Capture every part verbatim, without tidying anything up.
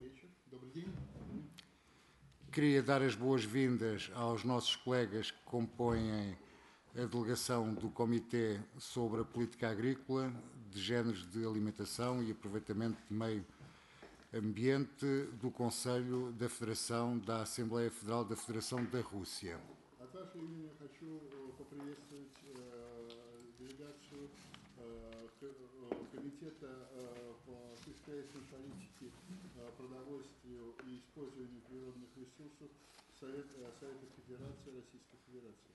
Queria dar as boas-vindas aos nossos colegas que compõem a delegação do Comitê sobre a Política Agrícola, de Géneros de Alimentação e Aproveitamento de Meio Ambiente do Conselho da Federação da Assembleia Federal da Federação da Rússia. От вашего имени хочу поприветствовать делегацию Комитета по сельскохозяйственной политике, продовольствию и использованию природных ресурсов Совета Федерации Российской Федерации.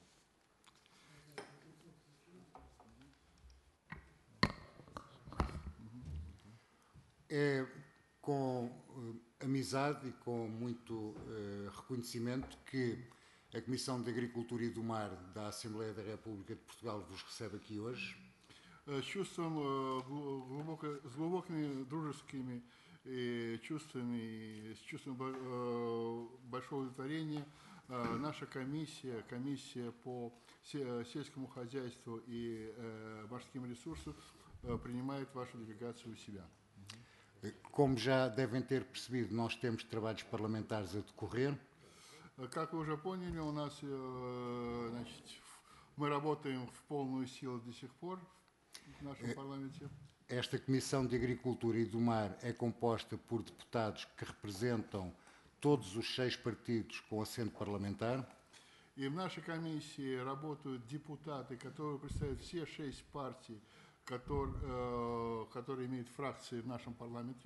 É com uh, amizade e com muito uh, reconhecimento que a Comissão de Agricultura e do Mar da Assembleia da República de Portugal vos recebe aqui hoje. С чувством глубоко, с глубокими дружескими чувствами, с чувством большого удовлетворения наша комиссия, комиссия по сельскому хозяйству и морским ресурсам принимает вашу делегацию у себя. Como já devem ter percebido, nós temos trabalhos parlamentares a decorrer. Как вы уже поняли, у нас, значит, мы работаем в полную силу до сих пор в нашем парламенте. Esta Comissão de Agricultura e do Mar é composta por deputados que representam todos os seis partidos com assento parlamentar. И в нашей комиссии работают депутаты, которые представляют все шесть партий, которые, которые имеют фракции в нашем парламенте.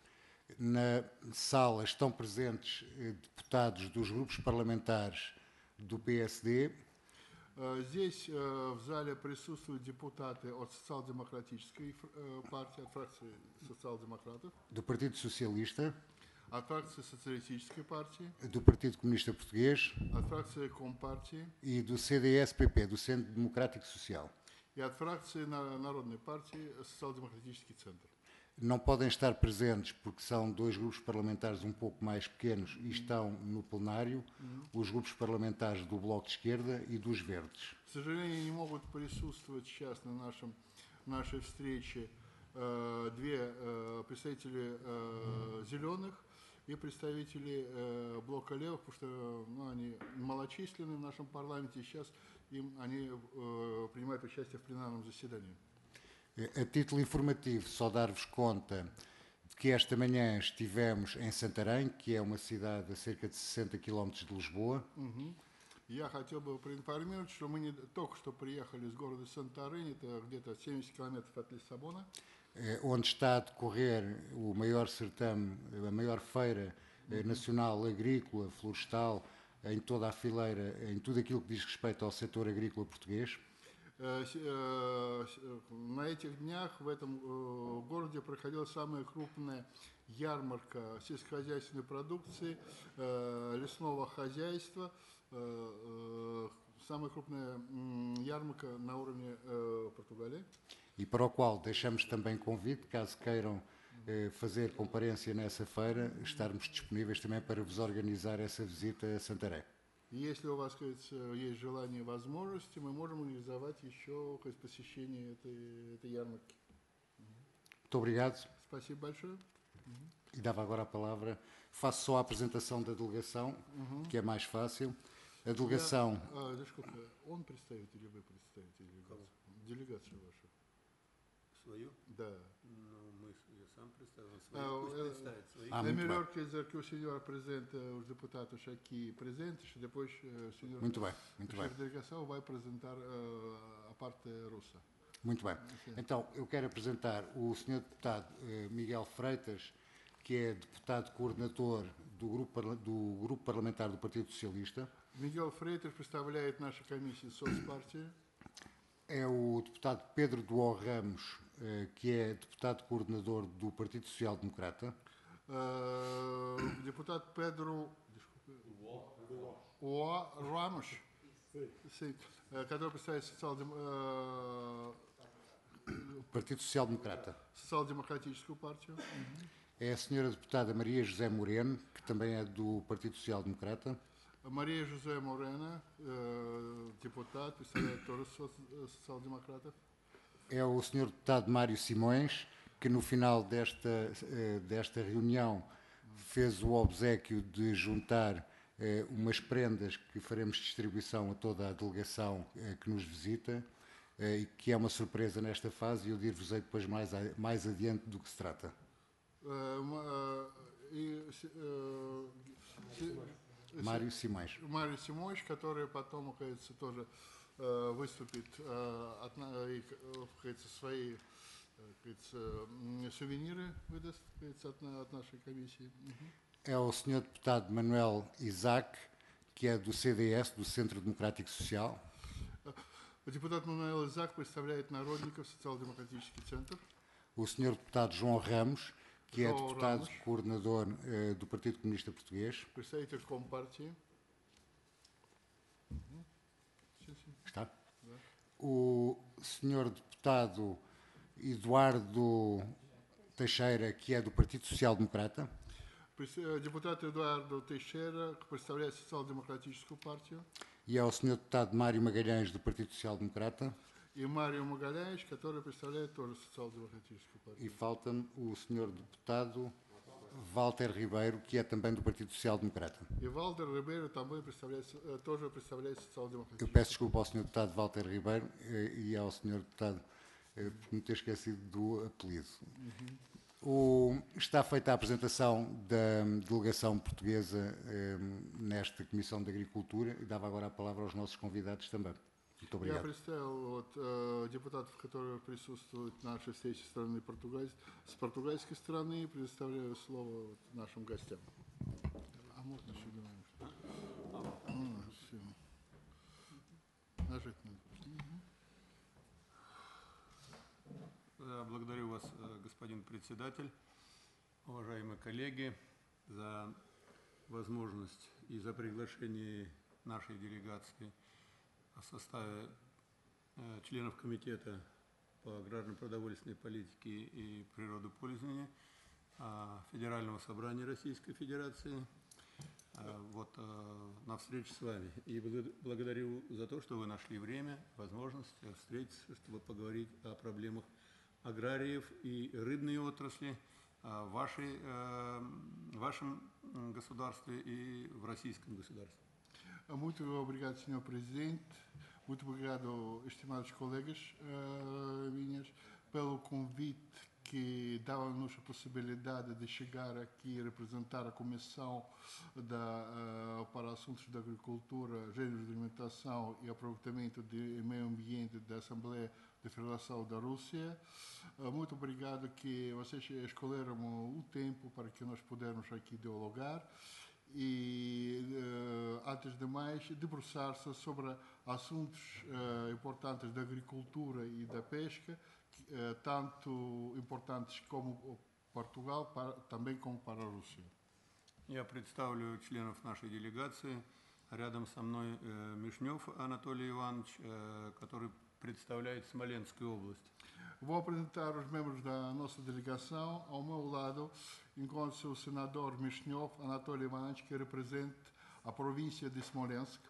Na sala estão presentes deputados dos grupos parlamentares do P S D. Здесь в зале присутствуют депутаты от социал-демократической партии, от фракции социал-демократов, do Partido Socialista, от фракции социалистической партии, do Partido Comunista Português, от фракции Компартии e do C D S P P, do Centro Democrático Social. и от фракции Народной партии Социал-демократический центр. Não podem estar presentes porque são dois grupos parlamentares um pouco mais pequenos e estão no plenário, os grupos parlamentares do Bloco de Esquerda e dos Verdes. К сожалению, не могут присутствовать сейчас на нашем, нашей встрече э, две э, представители э, зеленых и представители э, Блока левых, потому что ну, они малочисленны в нашем парламенте, и сейчас им, они э, принимают участие в пленарном заседании. A título informativo, só dar-vos conta de que esta manhã estivemos em Santarém, que é uma cidade a cerca de sessenta quilómetros de Lisboa. Uhum. Я хотел бы проинформировать, что мы не, только что приехали из города Сантарень, это где-то семьдесят километров от Лиссабона. Onde está a decorrer o maior certame, a maior feira uhum. nacional agrícola, florestal, em toda a fileira, em tudo aquilo que diz respeito ao setor agrícola português. На этих днях в этом городе проходила самая крупная ярмарка сельскохозяйственной продукции, лесного хозяйства, самая крупная ярмарка на уровне Португалии. E para o qual deixamos também convite, caso queiram eh, fazer comparência nessa feira, estarmos disponíveis também para vos organizar essa visita a Santarém. Если у вас есть желание и возможности, мы можем организовать еще посещение этой, этой ярмарки. Muito obrigado. Спасибо большое. E dava agora a palavra. Faço só a apresentação da delegação, uhum. que é mais fácil. A delegação... Я, а, desculpa, он представит или вы представите делегацию? Делегацию вашу. Свою? Да. Ну, мы, я сам представил свою, пусть представит свою. Ah, é melhor que, que o senhor apresente os deputados aqui presentes, depois o senhor, muito bem, muito a bem. delegação vai apresentar uh, a parte russa. Muito bem. Sim. Então, eu quero apresentar o senhor deputado uh, Miguel Freitas, que é deputado coordenador do grupo, do grupo parlamentar do Partido Socialista. Miguel Freitas представляет нашу комиссию соцпартии. É o deputado Pedro Duó Ramos, que é deputado coordenador do Partido Social Democrata. Uh, deputado Pedro Duó Ramos, sim, который представляет социал, uh, Partido Social Democrata. Social-democratическую партию. É a senhora deputada Maria José Moreno, que também é do Partido Social Democrata. Maria José Morena, депутат, представляет тоже социал-демократов. É o senhor deputado Mário Simões, que no final desta, desta reunião fez o obséquio de juntar eh, umas prendas que faremos distribuição a toda a delegação eh, que nos visita, eh, e que é uma surpresa nesta fase, e eu dir-vos-ei depois mais, a, mais adiante do que se trata. Э, м- э, и с- э, Си- Mário Simões. Марию Симонович, который потом, кажется, тоже э, выступит э, от, на- и, э, кажется, свои э, кажется, м, сувениры выдаст, кажется, от, на- от нашей комиссии. Мгм. É o senhor deputado Manuel Isaac, que é do C D S, do Centro Democrático Social. Депутат Мануэл Изак представляет Народников, социал-демократический центр. O senhor deputado João Ramos, que é João deputado Ramos. coordenador eh, do Partido Comunista Português. Представитель Компартии. Мгм. Sim, sim. Está? O senhor deputado Eduardo Teixeira, que é do Partido Social Democrata. Прис- э, Депутат Эдуардо Тейшера представляет социал-демократическую партию. E é o senhor deputado Mário Magalhães, do Partido Social Democrata. И Марио Магаляевич, который представляет тоже социал-демократическую партию. E falta-me o senhor deputado Walter Ribeiro, que é também do Partido Social Democrata. И Валдер Рибейро também представляет, э, тоже представляет Eu социал-демократическую peço desculpa ao senhor deputado Walter Ribeiro eh, e ao senhor deputado eh, por me ter esquecido do apelido. O, está feita a apresentação da delegação portuguesa eh, nesta Comissão de Agricultura e dava agora a palavra aos nossos convidados também. Muito Я obrigado. представил вот, э, депутатов, которые присутствуют на нашей встрече со стороны Португалии, с португальской стороны, предоставляю слово вот нашим гостям. А можно сюда? А, всё. Нажать надо. Да, благодарю вас, э, господин председатель, уважаемые коллеги, за возможность и за приглашение нашей делегации в составе э, членов Комитета по аграрно-продовольственной политике и природопользованию э, Федерального собрания Российской Федерации э, вот, э, на встрече с вами. И благ- благодарю за то, что вы нашли время, возможность э, встретиться, чтобы поговорить о проблемах аграриев и рыбной отрасли э, в вашей, э, в вашем м, государстве и в российском gospedarstve. Muito obrigado, senhor Presidente. Muito obrigado, estimados colegas uh, minhas, pelo convite que dava-nos a possibilidade de chegar aqui e representar a Comissão da, uh, para Assuntos da Agricultura, Gêneros de Alimentação e Aproveitamento de Meio Ambiente da Assembleia da Federação da Rússia. Uh, muito obrigado que vocês escolheram o tempo para que nós pudermos aqui dialogar. E, uh, antes de mais, debruçar-se sobre assuntos uh, importantes da agricultura e da pesca, uh, tanto importantes como Portugal, para, também como para a Rússia. Я представлю членов нашей делегации. Рядом со mной э, Мишнев Анатолий Иванович, э, который представляет Смоленскую область. Vou apresentar os membros da nossa delegação. Ao meu lado encontra-se o senador Mishnyov Anatoly Ivanovich, que representa a província de Smolensk.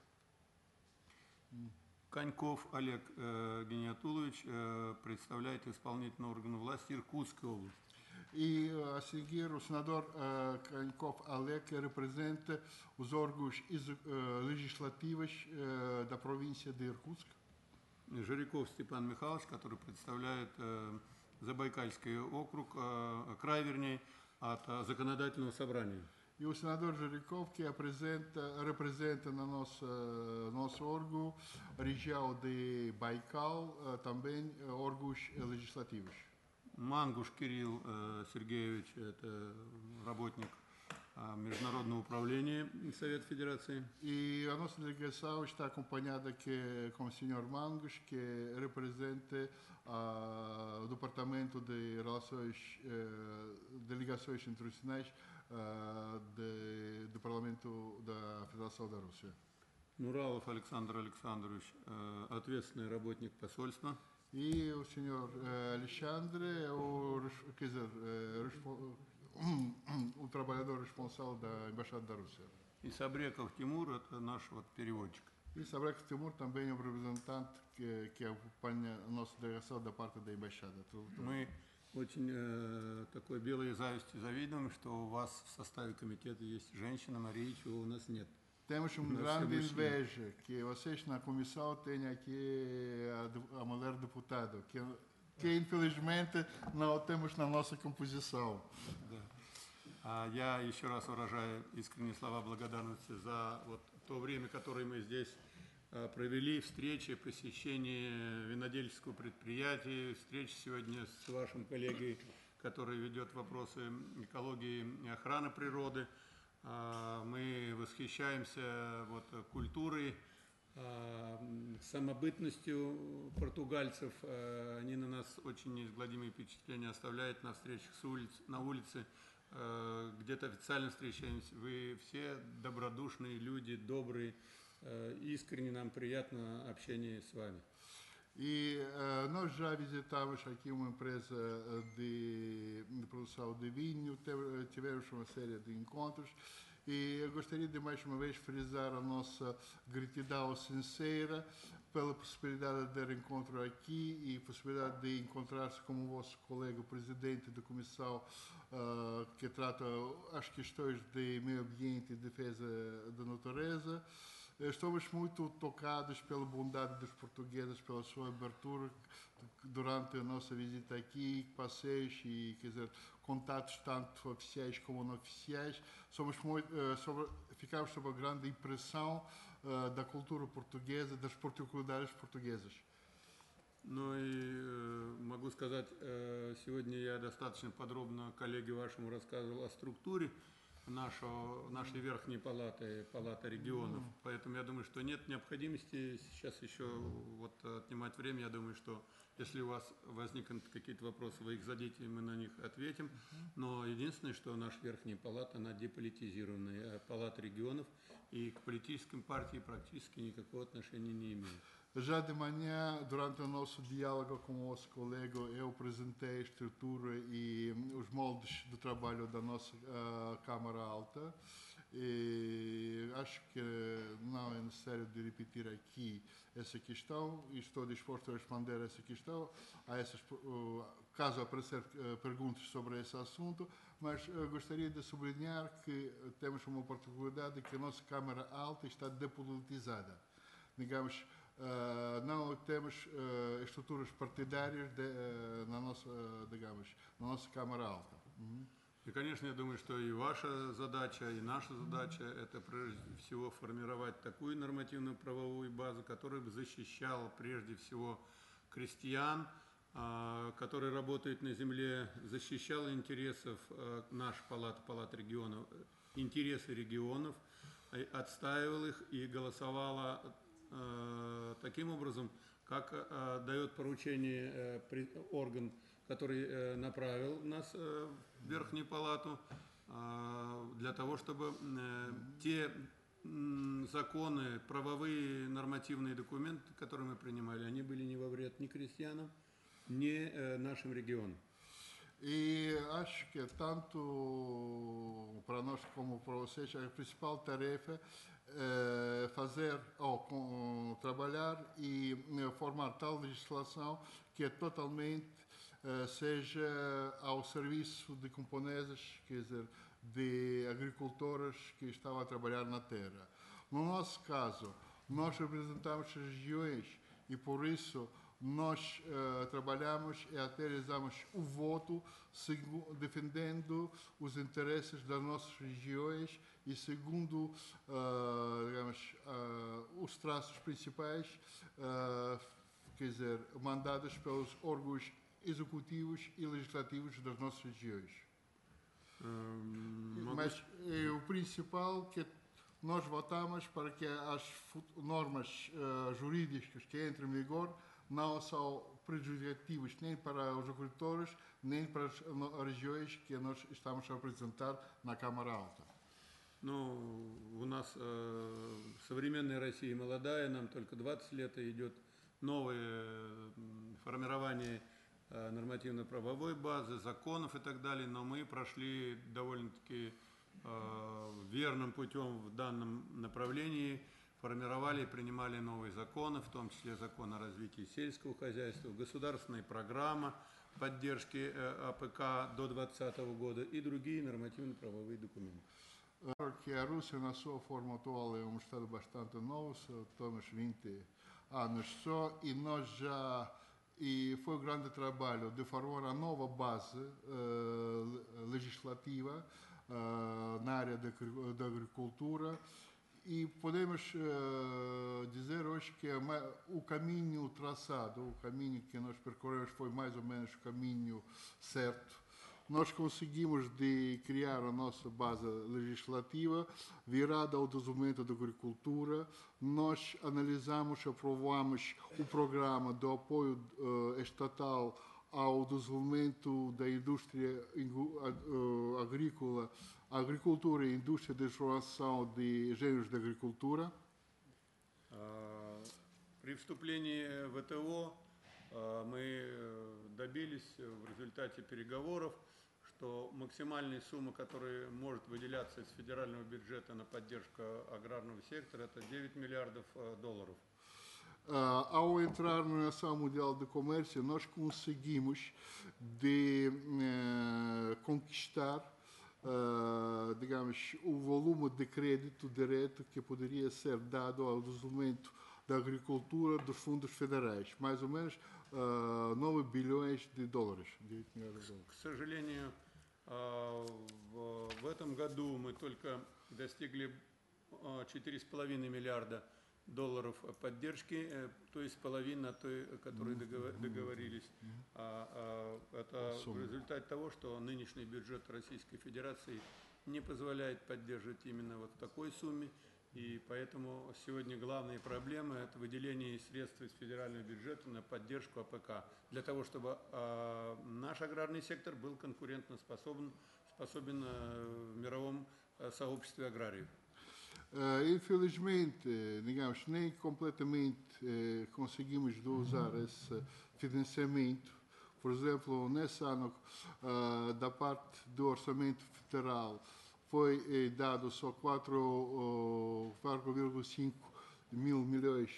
Коньков Олег э, Гениатулович э, представляет исполнительный орган власти Иркутской области. E a seguir o senador uh, Kankov Alek, que representa os órgãos uh, legislativos uh, da província de Irkutsk. Жиряков Степан Михайлович, который представляет э, Забайкальский округ, э, край, вернее, от э, законодательного собрания. E o senador Jerikov, que apresenta, representa na nossa, nosso órgão a região de Baikal, uh, também uh, órgãos uh, legislativos. Мангуш Кирилл э, Сергеевич, это работник э, Международного управления Совета Федерации. E a nossa delegação está acompanhada que, com o senhor Mangos, que representa uh, o Departamento de Relações, uh, Delegações Internacionais uh, de, do Parlamento da Federação da Rússia. Нуралов Александр Александрович, э, ответственный работник посольства. E o senhor uh, Alexandre é o, res- quer dizer, uh, respo- o trabalhador responsável da Embaixada da Rússia. И Сабреков Тимур, это наш вот переводчик. E Sabrek Timur também é o representante que, que acompanha a nossa delegação da parte da Embaixada. Tudo- tudo. Мы очень э, такой белой завистью завидуем, что у вас в составе комитета есть женщина Мария, чего у нас нет. Temos uma Nós grande somos- inveja que vocês na comissão tenham aqui a, de- a mulher deputada, que, que infelizmente não temos na nossa composição. Да. А я еще раз выражаю искренние слова благодарности за вот то время, которое мы здесь э, провели, встречи, посещение винодельческого предприятия, встречи сегодня с вашим коллегой, который ведет вопросы экологии и охраны природы. А, Мы восхищаемся вот, культурой, а, самобытностью португальцев. А, Они на нас очень неизгладимые впечатления оставляют на встречах с улиц, на улице, а, где-то официально встречаемся. Вы все добродушные люди, добрые, а, искренне нам приятно общение с вами. E eh, nós já visitamos aqui uma empresa eh, de, de produção de vinho, teve- tivemos uma série de encontros e eu gostaria de mais uma vez frisar a nossa gratidão sincera pela possibilidade de ter encontro aqui e possibilidade de encontrar-se com o vosso colega presidente da comissão eh, que trata as questões de meio ambiente e defesa da natureza. Estamos muito tocados pela bondade dos portugueses, pela sua abertura durante a nossa visita aqui, passeios e, quer dizer, contatos tanto oficiais como não oficiais. Somos muito, uh, sobre, ficamos sob a grande impressão uh, da cultura portuguesa, das particularidades portuguesas. Ну и э, могу сказать, э, сегодня я достаточно подробно коллеге вашему рассказывал о структуре нашего, нашей верхней палаты, палаты регионов. Поэтому я думаю, что нет необходимости сейчас еще вот отнимать время. Я думаю, что если у вас возникнут какие-то вопросы, вы их зададите, мы на них ответим. Но единственное, что наша верхняя палата, она деполитизированная, а палата регионов и к политическим партиям практически никакого отношения не имеет. Já de manhã, durante o nosso diálogo com o nosso colega, eu apresentei a estrutura e hum, os moldes de trabalho da nossa ah, Câmara Alta. E acho que não é necessário de repetir aqui essa questão e estou disposto a responder essa questão, a essas, uh, caso aparecer uh, perguntas sobre esse assunto, mas uh, gostaria de sublinhar que temos uma particularidade que a nossa Câmara Alta está depolitizada. Digamos, Uh, não temos uh, estruturas partidárias de, uh, na nossa, uh, digamos, na nossa Câmara Alta. Uhum. И, конечно, я думаю, что и ваша задача, и наша задача – это прежде всего формировать такую нормативную правовую базу, которая бы защищала прежде всего крестьян, а, которые работают на земле, защищала интересов а, нашей палаты, палат регионов, интересы регионов, и отстаивала их и голосовала а, таким образом, как а, дает поручение а, при, орган, который э, направил нас э, в Верхнюю Палату э, для того, чтобы э, те м, законы, правовые, нормативные документы, которые мы принимали, они были не во вред ни крестьянам, ни э, нашим регионам. E acho que tanto para nós como para vocês a principal tarefa é fazer ou com, trabalhar e formar tal legislação que é totalmente Uh, seja ao serviço de camponesas, quer dizer, de agricultoras que estavam a trabalhar na terra. No nosso caso, nós representamos as regiões e, por isso, nós uh, trabalhamos e até realizamos o voto defendendo os interesses das nossas regiões e segundo uh, digamos, uh, os traços principais, uh, quer dizer, mandados pelos órgãos executivos e legislativos das nossas regiões. Hum, Mas é o principal que nós votamos para que as normas uh, jurídicas que entram em vigor não são prejudicativas nem para os agricultores, nem para as regiões que nós estamos a representar на Câmara Alta. Ну, у нас э, современная Россия молодая, нам только двадцать лет, и идет новое э, формирование нормативно-правовой базы, законов и так далее, но мы прошли довольно-таки э, верным путем в данном направлении, формировали и принимали новые законы, в том числе закон о развитии сельского хозяйства, государственная программа поддержки АПК до двадцатого года и другие нормативно-правовые документы. Claro que a Rússia, na sua forma atual, é um Estado bastante novo, só temos vinte anos só, e nós já. E foi um grande trabalho de formar uma nova base uh, legislativa uh, na área da, da agricultura. E podemos uh, dizer hoje que o caminho traçado, o caminho que nós percorremos foi mais ou menos o caminho certo. Nós conseguimos de criar a nossa base legislativa virada ao desenvolvimento da agricultura. Nós analisamos, aprovamos o programa de apoio uh, estatal ao desenvolvimento da indústria uh, agrícola, agricultura e indústria de transformação de engenhos de agricultura. При вступлении в ВТО мы добились в результате переговоров, что максимальная сумма, которая может выделяться из федерального бюджета на поддержку аграрного сектора, это девять миллиардов долларов. Uh, ao entrar na Organização Mundial de Comércio, nós conseguimos de uh, conquistar, uh, digamos, o volume de crédito direto que poderia ser dado ao desenvolvimento da agricultura dos fundos federais, mais ou menos uh, nove bilhões de dólares. К сожалению, в этом году мы только достигли четыре с половиной миллиарда долларов поддержки, то есть половина той, которой договорились. Это в результате того, что нынешний бюджет Российской Федерации не позволяет поддерживать именно вот в такой сумме. И поэтому сегодня главные проблемы – это выделение средств из федерального бюджета на поддержку АПК, для того, чтобы э, наш аграрный сектор был конкурентоспособен способен в мировом э, сообществе аграриев. Uh, infelizmente, digamos, nem completamente uh, conseguimos usar esse financiamento. Por exemplo, nesse ano, uh, da parte do orçamento federal, foi eh, dado só quatro vírgula cinco mil milhões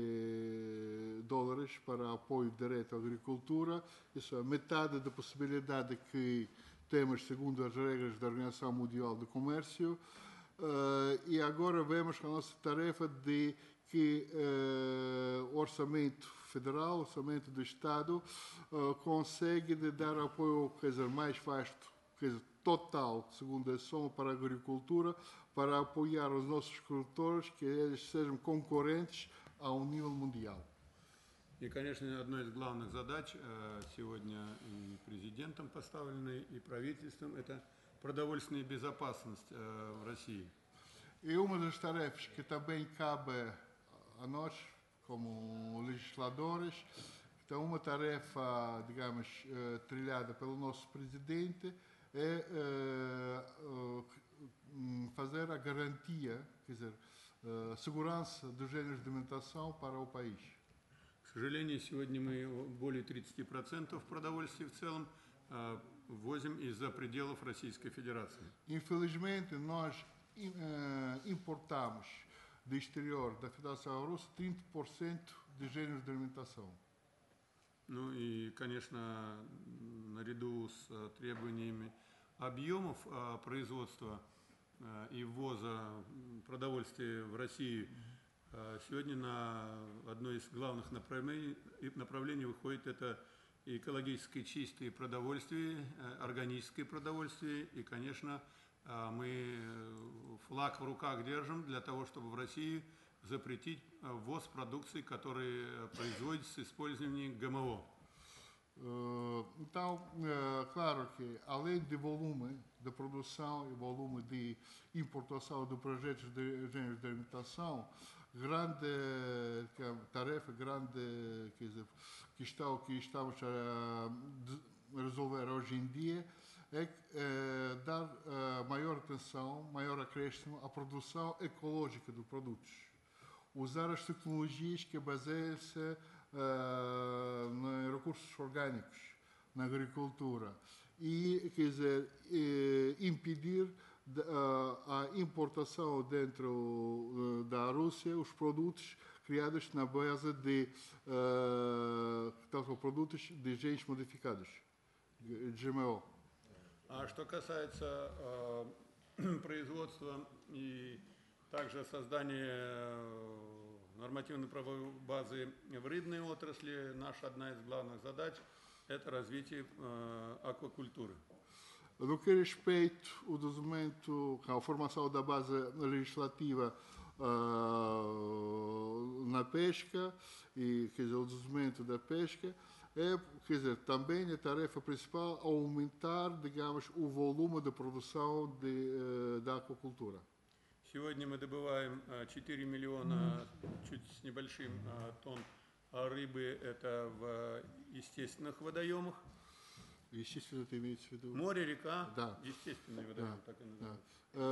de dólares para apoio direto à agricultura. Isso é metade da possibilidade que temos segundo as regras da Organização Mundial do Comércio. Uh, e agora vemos a nossa tarefa de que uh, o orçamento federal, o orçamento do Estado, uh, consegue de dar apoio, quer dizer, mais vasto, quer dizer, total, segundo a soma para a agricultura, para apoiar os nossos agricultores, que eles sejam concorrentes ao nível mundial. И, конечно, одной из главных задач сегодня и президентом поставленной, и правительством – это продовольственная безопасность в России. E uma das tarefas que também cabe a nós, como legisladores, então uma tarefa, digamos, trilhada pelo nosso presidente, é uh, uh, fazer a garantia, quer dizer, uh, segurança dos géneros de alimentação para o país. К сожалению, сегодня мы более тридцати процентов продовольствия в целом uh, ввозим из-за пределов Российской Федерации. Infelizmente, nós uh, importamos do exterior da Federação Russa trinta por cento de géneros de alimentação. Ну и, конечно, наряду с требованиями объемов производства и ввоза продовольствия в Россию, сегодня на одно из главных направлений, направлений выходит это экологически чистое продовольствие, органическое продовольствие. И, конечно, мы флаг в руках держим для того, чтобы в России запретить ввоз продукции, которая производится с использованием ГМО. Então, claro que além do volume de produção e volume de importação de projetos de engenhos de alimentação, grande tarefa, grande quer dizer, questão que estamos a resolver hoje em dia é dar maior atenção, maior acréscimo à produção ecológica dos produtos. Usar as tecnologias que baseiam-se uh, em recursos orgânicos, na agricultura. E, quer dizer, eh, impedir de, uh, a importação dentro uh, da Rússia os produtos criadas na base de uh, produtos de genes modificados, G M O. А что касается э, производства и также создания э, нормативно-правовой базы в рыбной отрасли, наша одна из главных задач – это развитие э, аквакультуры. No que respeita o desenvolvimento, a formação da base legislativa uh, na pesca e quer dizer, o desenvolvimento da pesca, é, quer dizer, também a tarefa principal aumentar, digamos, o volume de produção de, uh, da aquacultura. Сегодня мы добываем четыре миллиона, чуть с небольшим тонн рыбы, это в естественных водоемах. Естественно, это имеется в виду? Море, река, да. Естественные водоемы, да. Так и называются.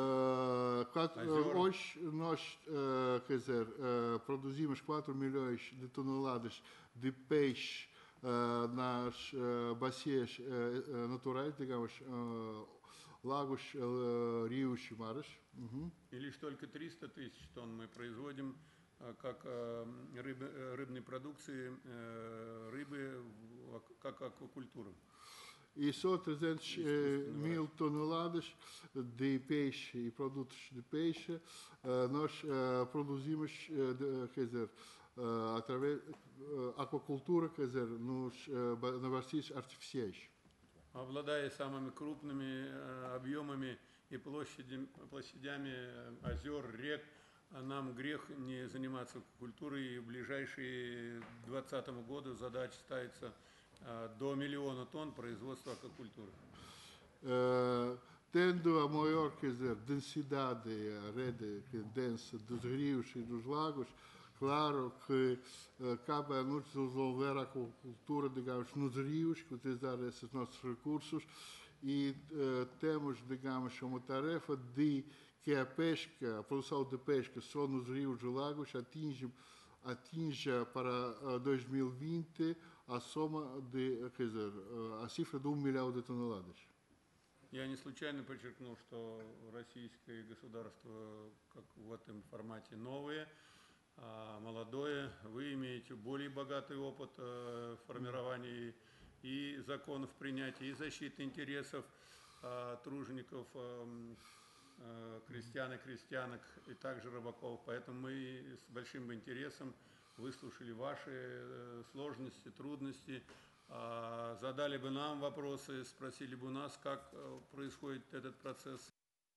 Да. Uh, hoje nós, uh, quer dizer, uh, produzimos quatro milhões de toneladas de peixe uh, nas uh, bacias uh, naturais, digamos, uh, lagos, uh, rios и mares. Uh-huh. И лишь только триста тысяч тонн мы производим как рыб, рыбной продукции, рыбы, как аквакультуру. E só trezentas mil toneladas de peixe e produtos de peixe uh, nós uh, produzimos, uh, de, quer dizer, uh, através uh, aquacultura, quer dizer, nos uh, на bacias artificiais. Обладая самыми крупными uh, объемами и площадями, площадями озер, рек, нам грех не заниматься аквакультурой. И в ближайшие к двадцатому году задача ставится do milhão de tonnes производства aquacultura. Uh, tendo a maior, quer dizer, densidade, a rede densa dos rios e dos lagos, claro que uh, cabe a nos desenvolver a aquacultura, digamos, nos rios, que utilizar esses nossos recursos e uh, temos, digamos, uma tarefa de que a pesca, a produção de pesca só nos rios e lagos atinge, atinja para uh, dois mil e vinte a soma de, quer dizer, a цифра de um milhão de toneladas. Я не случайно подчеркнул, что российское государство, как в этом формате, новое, молодое. Вы имеете более богатый опыт формирования и законов принятия, и защиты интересов тружеников, крестьян и крестьянок, и также рыбаков. Поэтому мы с большим интересом выслушали ваши сложности, трудности, задали бы нам вопросы, спросили бы у нас, как происходит этот процесс.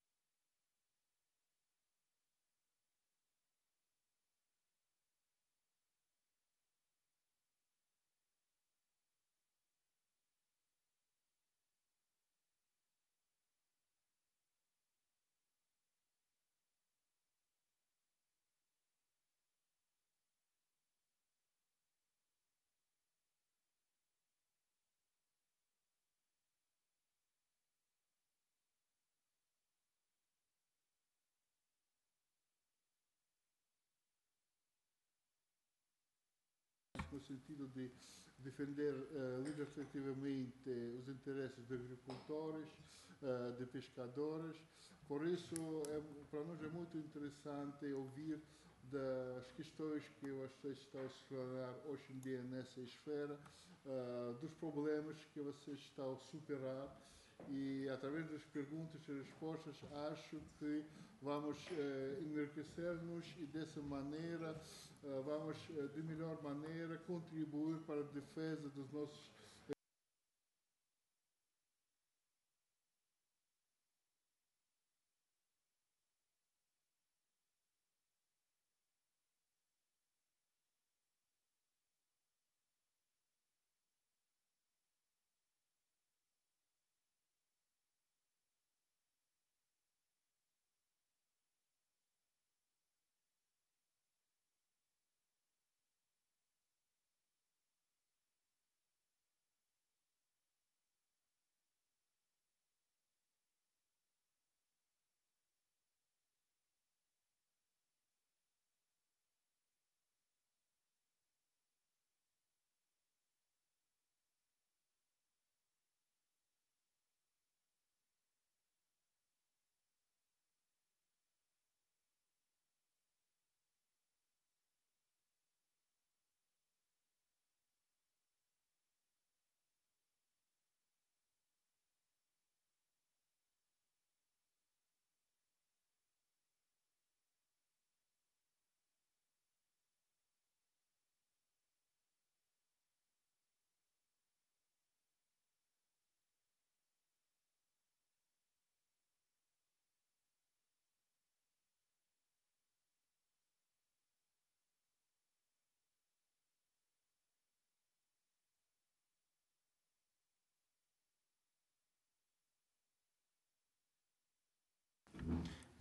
No sentido de defender uh, legislativamente os interesses de agricultores, uh, de pescadores. Por isso, é, para nós é muito interessante ouvir das questões que vocês estão a explorar hoje em dia nessa esfera, uh, dos problemas que vocês estão a superar. E através das perguntas e respostas acho que vamos uh, enriquecer-nos e dessa maneira uh, vamos uh, de melhor maneira contribuir para a defesa dos nossos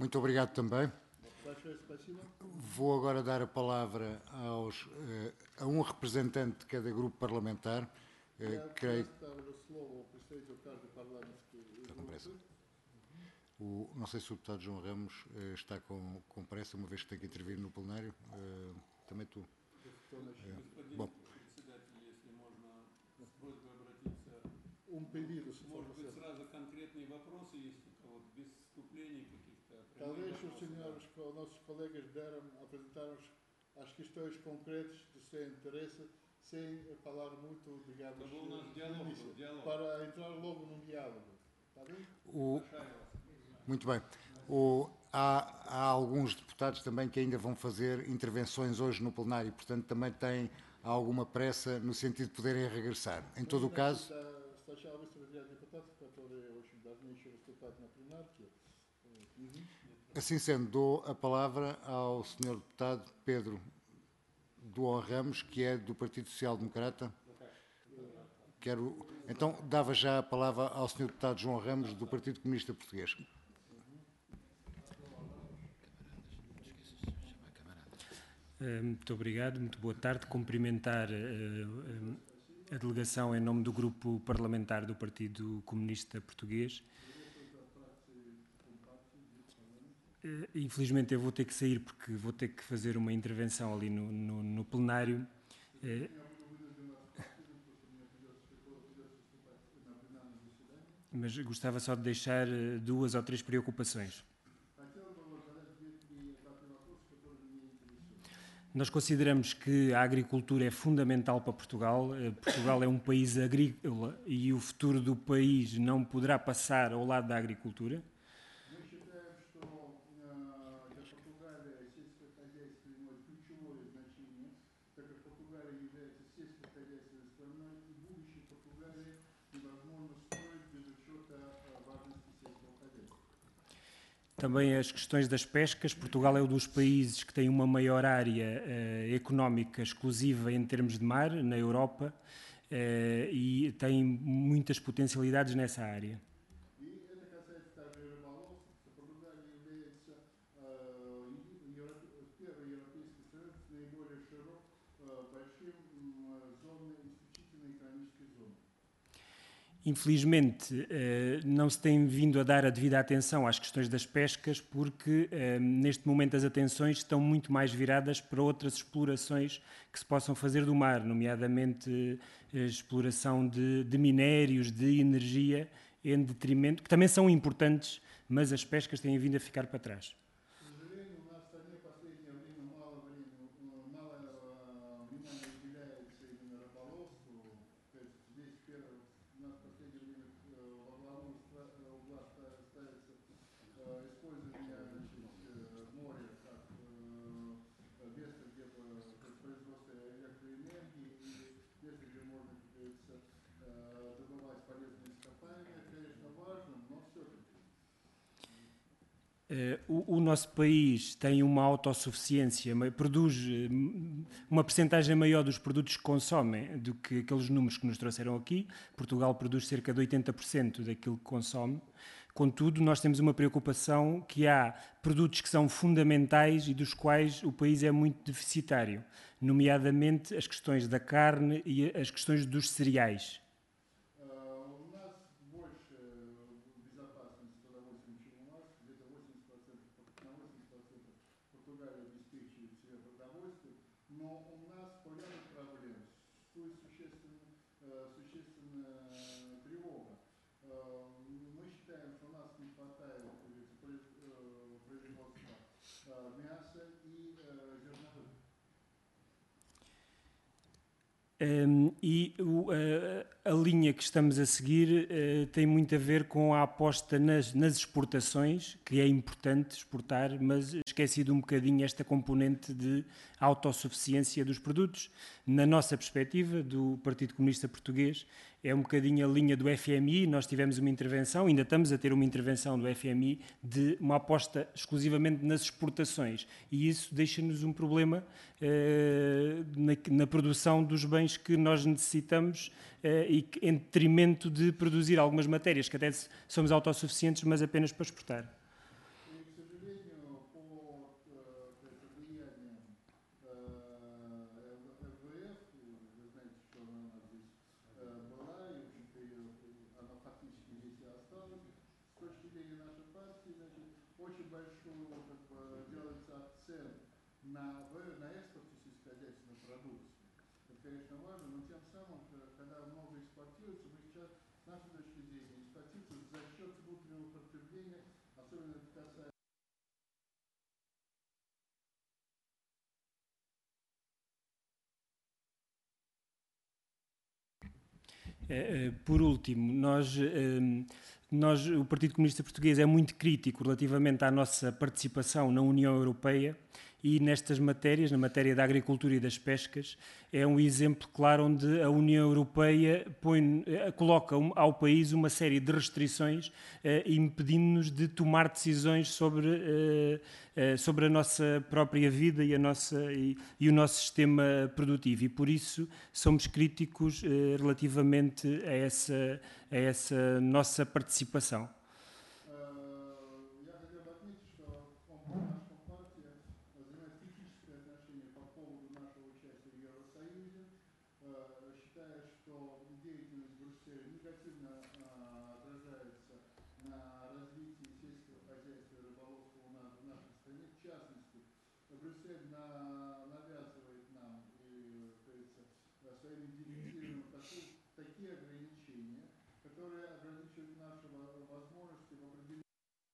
Muito obrigado também. Большое спасибо. Vou agora dar a palavra aos, eh, a um representante de cada grupo parlamentar. Eh, Я creio предоставлю слово представителю каждой парламентской группы. O, não sei se o deputado João Ramos eh, está com, com pressa, uma vez que tem que intervir no plenário. Eh, também tu. Eh, bom, Um pedido, se for Может быть, possível. сразу конкретные вопросы есть у кого-то, без вступлений каких-то. Talvez os senhores, os nossos colegas deram, apresentaram as questões concretas do seu interesse, sem falar muito, digamos, Чтобы у нас no диалог início, был, диалог. para entrar logo num diálogo. Está bem? o, muito bem. O, há, há alguns deputados também que ainda vão fazer intervenções hoje no plenário, portanto também têm alguma pressa no sentido de poderem regressar. Em todo o caso, Сначала выступят ряд депутатов, которые очень должны еще выступать на пленарке. assim sendo, dou a palavra ao senhor deputado Pedro João Ramos, que é do Partido Social Democrata. Quero, então, dava já a palavra ao senhor deputado João Ramos, do Partido Comunista Português. Muito obrigado, muito boa tarde. Cumprimentar a delegação em nome do Grupo Parlamentar do Partido Comunista Português. Infelizmente eu vou ter que sair porque vou ter que fazer uma intervenção ali no, no, no plenário. Mas gostava só de deixar duas ou três preocupações. Nós consideramos que a agricultura é fundamental para Portugal. Portugal é um país agrícola e o futuro do país não poderá passar ao lado da agricultura. Também as questões das pescas. Portugal é um dos países que tem uma maior área uh, económica exclusiva em termos de mar na Europa uh, e tem muitas potencialidades nessa área. Infelizmente, não se tem vindo a dar a devida atenção às questões das pescas porque, neste momento, as atenções estão muito mais viradas para outras explorações que se possam fazer do mar, nomeadamente a exploração de, de minérios, de energia, em detrimento, que também são importantes, mas as pescas têm vindo a ficar para trás. O, o nosso país tem uma autossuficiência, produz uma percentagem maior dos produtos que consomem do que aqueles números que nos trouxeram aqui. Portugal produz cerca de oitenta por cento daquilo que consome. Contudo, nós temos uma preocupação que há produtos que são fundamentais e dos quais o país é muito deficitário, nomeadamente as questões da carne e as questões dos cereais. Um, e uh, a linha que estamos a seguir uh, tem muito a ver com a aposta nas, nas exportações, que é importante exportar, mas esquecido um bocadinho esta componente de autossuficiência dos produtos. Na nossa perspectiva, do Partido Comunista Português, é um bocadinho a linha do F M I. Nós tivemos uma intervenção, ainda estamos a ter uma intervenção do F M I de uma aposta exclusivamente nas exportações e isso deixa-nos um problema eh, na, na produção dos bens que nós necessitamos eh, e que, em detrimento de produzir algumas matérias que até somos autossuficientes, mas apenas para exportar. сожалению, под э, влиянием э, ЛВФ, вы знаете, что она у нас здесь э, была, и, в общем-то, она фактически здесь и осталась. С точки зрения нашей партии, значит, очень большой как бы, делается акцент на, на экспорте сельскохозяйственной продукции. Это, конечно, важно, но тем самым, когда много экспортируется, мы сейчас, с нашей точки зрения, экспортируется за счет внутреннего потребления, особенно это касается. Por último, nós, nós, o Partido Comunista Português é muito crítico relativamente à nossa participação na União Europeia e nestas matérias, na matéria da agricultura e das pescas, é um exemplo claro onde a União Europeia põe, coloca ao país uma série de restrições, impedindo-nos de tomar decisões sobre, sobre a nossa própria vida e, a nossa, e, e o nosso sistema produtivo. E por isso somos críticos relativamente a essa, a essa nossa participação. Брюссель на, навязывает нам и, своими директивами такие ограничения, которые ограничивают наши возможности в определении.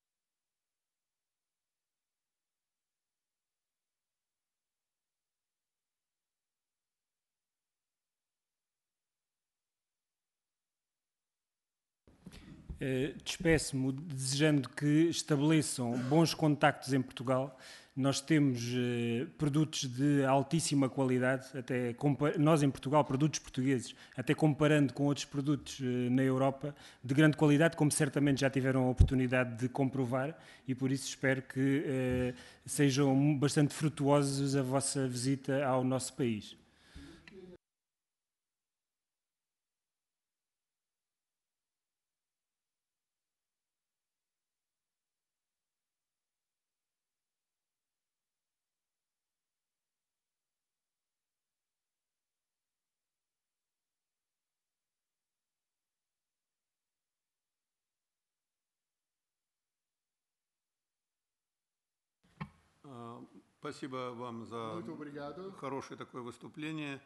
Despeço-me desejando que estabeleçam bons contactos em Portugal. Nós temos eh, produtos de altíssima qualidade, até nós em Portugal, produtos portugueses, até comparando com outros produtos eh, na Europa, de grande qualidade, como certamente já tiveram a oportunidade de comprovar, e por isso espero que eh, sejam bastante frutuosos a vossa visita ao nosso país. Спасибо вам за хорошее такое выступление.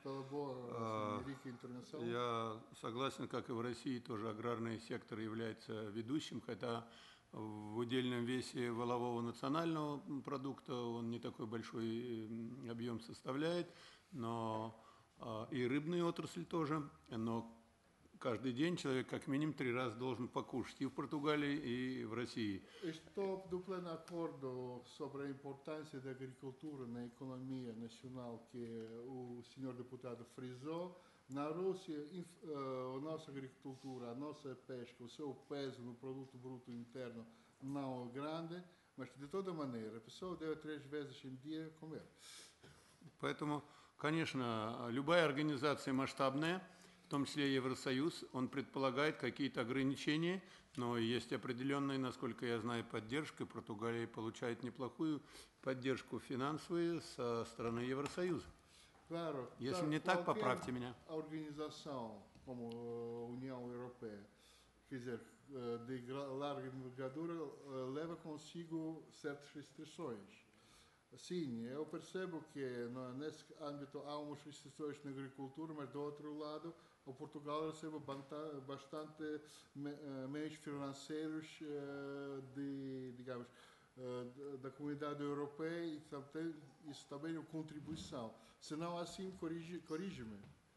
Я согласен, как и в России, тоже аграрный сектор является ведущим, хотя в удельном весе валового национального продукта он не такой большой объем составляет, но и рыбная отрасль тоже, но каждый день человек как минимум три раза должен покушать и в Португалии, и в России. Estou do pleno acordo sobre a importância da agricultura na economia nacional que o senhor deputado frisou. Na Rússia, a nossa agricultura, a nossa pesca, o seu peso no produto bruto interno não é grande, mas de toda maneira a pessoa deve três vezes em dia comer. Поэтому, конечно, любая организация масштабная, в том числе Евросоюз, он предполагает какие-то ограничения, но есть определенная, насколько я знаю, поддержка. Португалия получает неплохую поддержку финансовую со стороны Евросоюза. Claro, Если claro, не так, поправьте меня. Organização como a União Europeia, quer dizer, de larga envergadura, leva consigo certas restrições. Sim, eu percebo que nesse âmbito há umas restrições na agricultura, mas do outro lado, o Portugal recebe bastante meios financeiros de, digamos, da comunidade europeia e também, isso também é uma contribuição. Se não assim, corrige-me.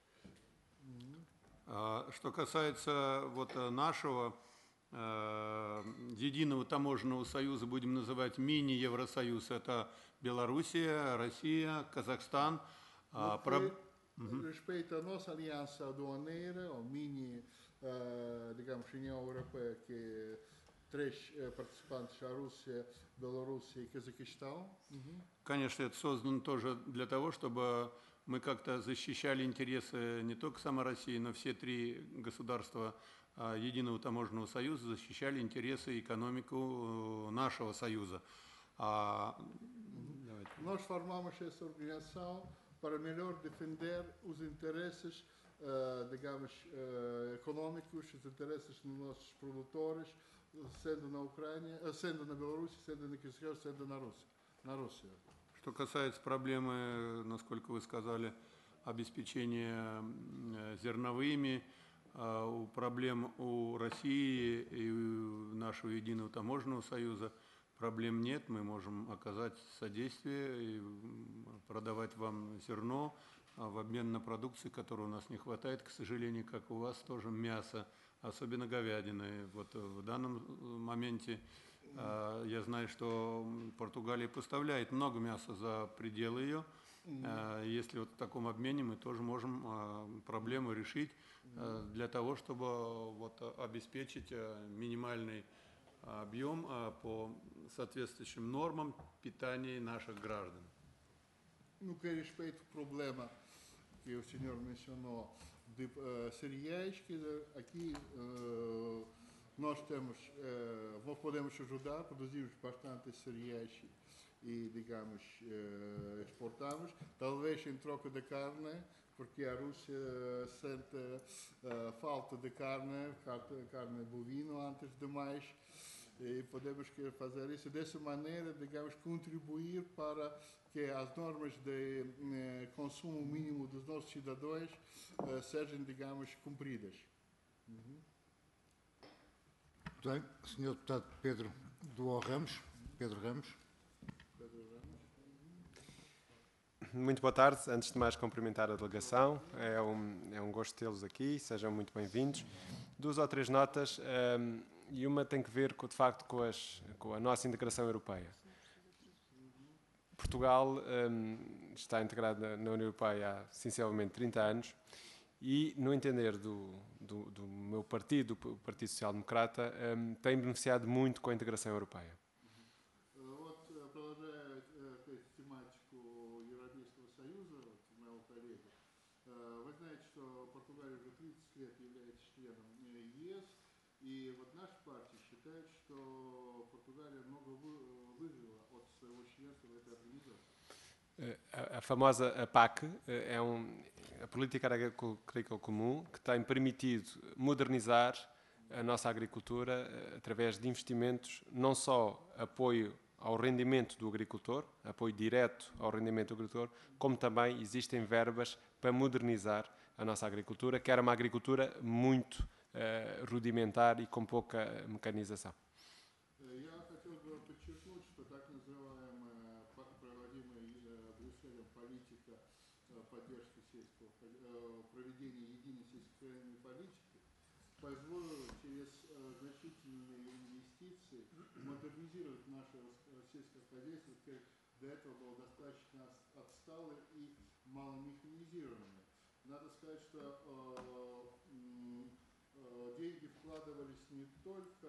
Что касается вот нашего единого таможенного союза, будем называть мини-Евросоюз, это Белоруссия, Россия, Казахстан. Respeito à nossa aliança aduaneira, ou mini, uh, digamos, União Europeia, que três uh, participantes, a Русия, Белоруссия и Казахстан. Uh-huh. Конечно, это создано тоже для того, чтобы мы как-то защищали интересы не только самой России, но все три государства Единого таможенного союза, защищали интересы и экономику нашего союза. А, Nós formamos essa organização para melhor defender os interesses, uh, digamos, uh, econômicos, os interesses dos nossos produtores, sendo na Ucrânia, uh, sendo на Беларуси, sendo на Киргизстане, sendo на Руси, на Руссию. Что касается проблемы, насколько вы сказали, обеспечения зерновыми, у проблем у России и у нашего Единого таможенного союза проблем нет. Мы можем оказать содействие и продавать вам зерно в обмен на продукцию, которой у нас не хватает, к сожалению, как у вас тоже мясо, особенно говядины. Вот в данном моменте я знаю, что Португалия поставляет много мяса за пределы ее. Если вот в таком обмене мы тоже можем проблему решить для того, чтобы вот обеспечить минимальный объем по соответствующим нормам питания наших граждан. No que respeita ao problema que o senhor mencionou de uh, cereais, que aqui uh, nós temos, uh, nós podemos ajudar, produzimos bastante cereais e, digamos, uh, exportamos, talvez em troca de carne, porque a Rússia sente uh, falta de carne, carne bovina, antes de mais, e podemos fazer isso dessa maneira, digamos, contribuir para que as normas de eh, consumo mínimo dos nossos cidadãos eh, sejam, digamos, cumpridas. Uhum. Muito bem. senhor Deputado Pedro do Ramos. Pedro Ramos. Pedro Ramos. Muito boa tarde. Antes de mais, cumprimentar a delegação. É um, é um gosto tê-los aqui. Sejam muito bem-vindos. Duas ou três notas. Um, e uma tem que ver, com, de facto, com, as, com a nossa integração europeia. Portugal um, está integrado na, na União Europeia há, sensivelmente, trinta anos e, no entender do, do, do meu partido, o Partido Social Democrata, um, tem beneficiado muito com a integração europeia. И вот наша партия считает, что Португалия много выиграла от своего членства в этой организации. A, a famosa a P A C é um, a Política Agrícola Comum, que tem permitido modernizar a nossa agricultura através de investimentos, não só apoio ao rendimento do agricultor, apoio direto ao rendimento do agricultor, como também existem verbas para modernizar a nossa agricultura, que era uma agricultura muito Uh, rudimentar e com pouca mecanização. Я хотел бы подчеркнуть, что так называемая проводимая Брюсселем политика поддержки сельского проведения единой сельскохозяйственной политики позволила через значительные инвестиции модернизировать наше сельское хозяйство, которое до этого было достаточно отсталое и маломеханизированное. Надо сказать, что деньги вкладывались не только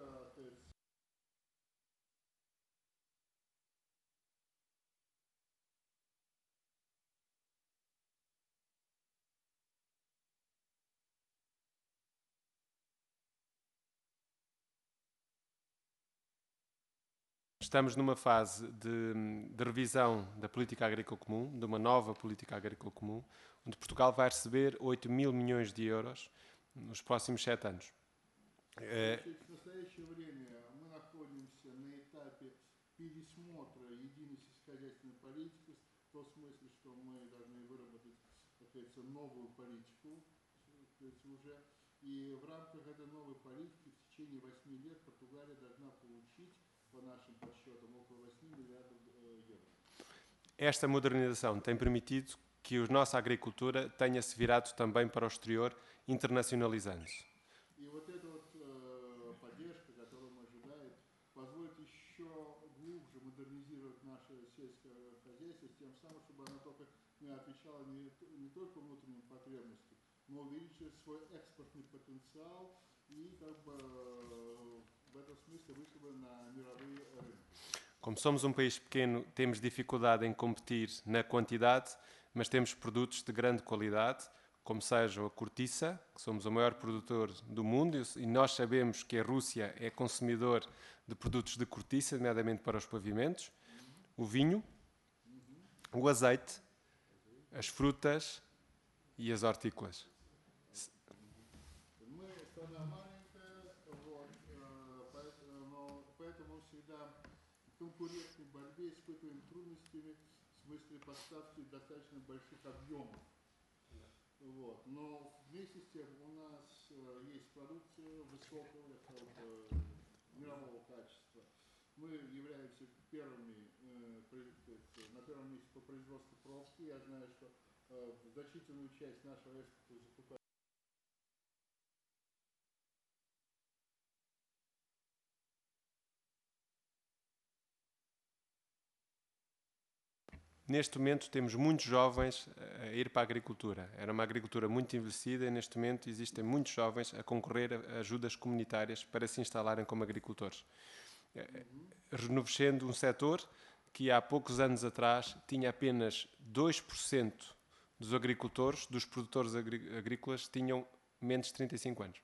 Estamos numa fase de, de revisão da política agrícola comum, de uma nova política agrícola comum, onde Portugal vai receber oito mil milhões de euros nos próximos sete anos. É... В настоящее время мы находимся на этапе пересмотра единой сельскохозяйственной политики, в том смысле, что мы должны выработать, так сказать, новую политику уже. И в рамках этой новой политики в tecение восьми лет Португалия должна получить, по нашим подсчетам, около восьми миллиардов евро. Esta modernização tem permitido que a nossa agricultura tenha se virado também para o exterior, internacionalizando-se. И вот эта вот э, поддержка, которую мы ожидаем, позволит еще глубже модернизировать наше сельское хозяйство, тем самым, чтобы оно только не отвечало не, не только внутренним потребностям, но увеличивать свой экспортный потенциал и как бы в этом смысле вышли бы на мировые рынки. Como somos um país pequeno, temos dificuldade em competir na quantidade, mas temos produtos de grande qualidade, como seja a cortiça, que somos o maior produtor do mundo, e nós sabemos que a Rússia é consumidor de produtos de cortiça, nomeadamente para os pavimentos. o vinho, o azeite, as frutas e as hortícolas. Мы страна маленькая, вот, э, поэтому, поэтому всегда в конкурентной борьбе испытываем трудностями в смысле поставки достаточно больших объемов. Вот. Но вместе с тем у нас э, есть продукция высокого э, мирового качества. Мы являемся первыми, э, на первом месте по производству пробки. Я знаю, что э, значительную часть нашего экспорта закупает. Neste momento temos muitos jovens a ir para a agricultura. Era uma agricultura muito envelhecida e neste momento existem muitos jovens a concorrer a ajudas comunitárias para se instalarem como agricultores. Rejuvenescendo um setor que há poucos anos atrás tinha apenas dois por cento dos agricultores, dos produtores agrícolas, tinham menos de trinta e cinco anos.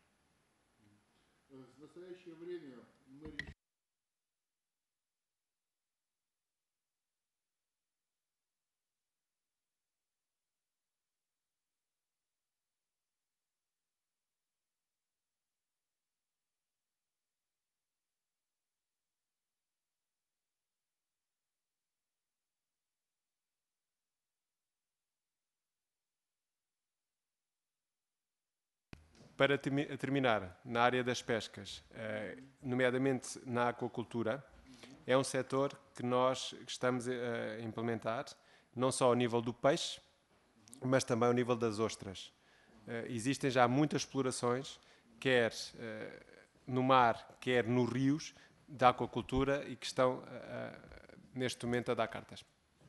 Para terminar, na área das pescas, nomeadamente na aquacultura, é um setor que nós estamos a implementar, não só ao nível do peixe, mas também ao nível das ostras. Existem já muitas explorações, quer no mar, quer nos rios, da aquacultura e que estão, neste momento, a dar cartas.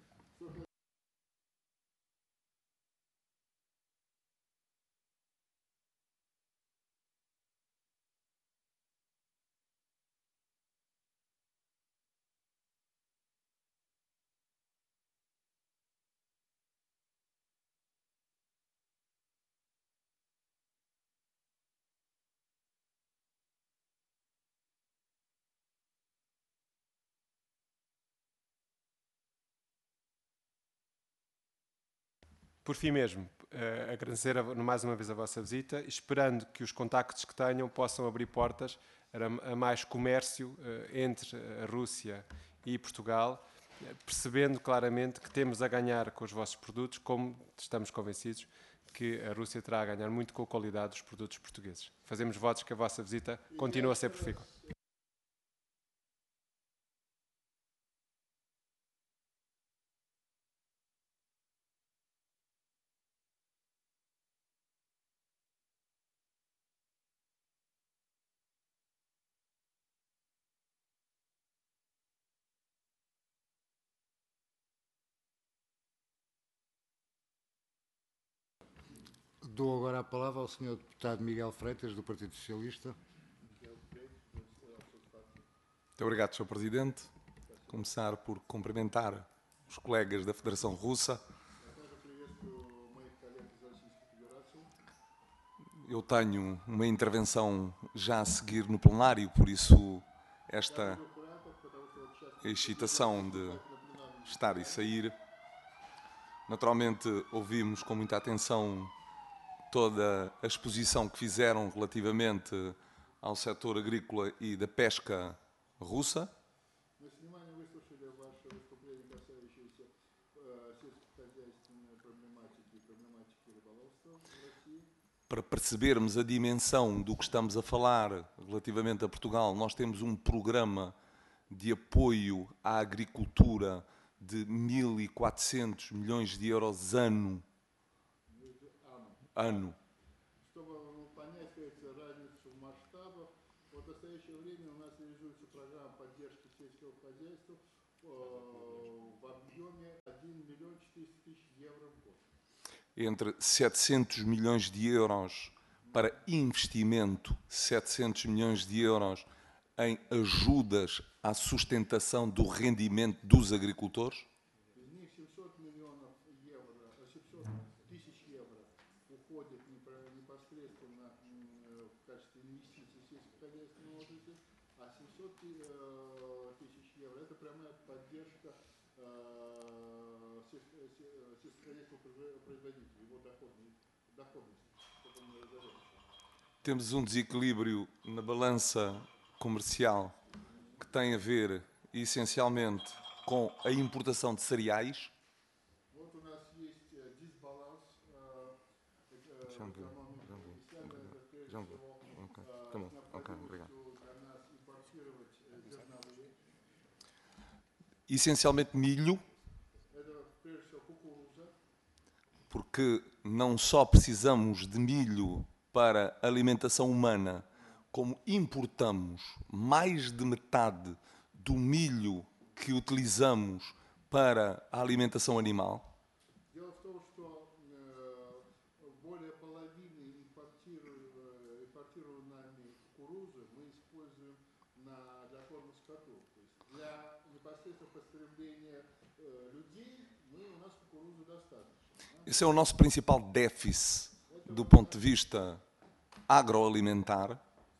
Por fim mesmo, uh, agradecer a, mais uma vez a vossa visita, esperando que os contactos que tenham possam abrir portas a, a mais comércio uh, entre a Rússia e Portugal, uh, percebendo claramente que temos a ganhar com os vossos produtos, como estamos convencidos que a Rússia terá a ganhar muito com a qualidade dos produtos portugueses. Fazemos votos que a vossa visita continue a ser profícua. Dou agora a palavra ao senhor deputado Miguel Freitas, do Partido Socialista. Muito obrigado, senhor Presidente. Começar por cumprimentar os colegas da Federação Russa. Eu tenho uma intervenção já a seguir no plenário, por isso esta excitação de estar e sair. Naturalmente, ouvimos com muita atenção toda a exposição que fizeram relativamente ao setor agrícola e da pesca russa. Para percebermos a dimensão do que estamos a falar relativamente a Portugal, nós temos um programa de apoio à agricultura de mil e quatrocentos milhões de euros ano. ano. Entre setecentos milhões de euros para investimento, setecentos milhões de euros em ajudas à sustentação do rendimento dos agricultores. Temos um desequilíbrio na balança comercial que tem a ver essencialmente com a importação de cereais. Essencialmente milho, porque não só precisamos de milho para a alimentação humana, como importamos mais de metade do milho que utilizamos para a alimentação animal. Esse é o nosso principal déficit do ponto de vista agroalimentar.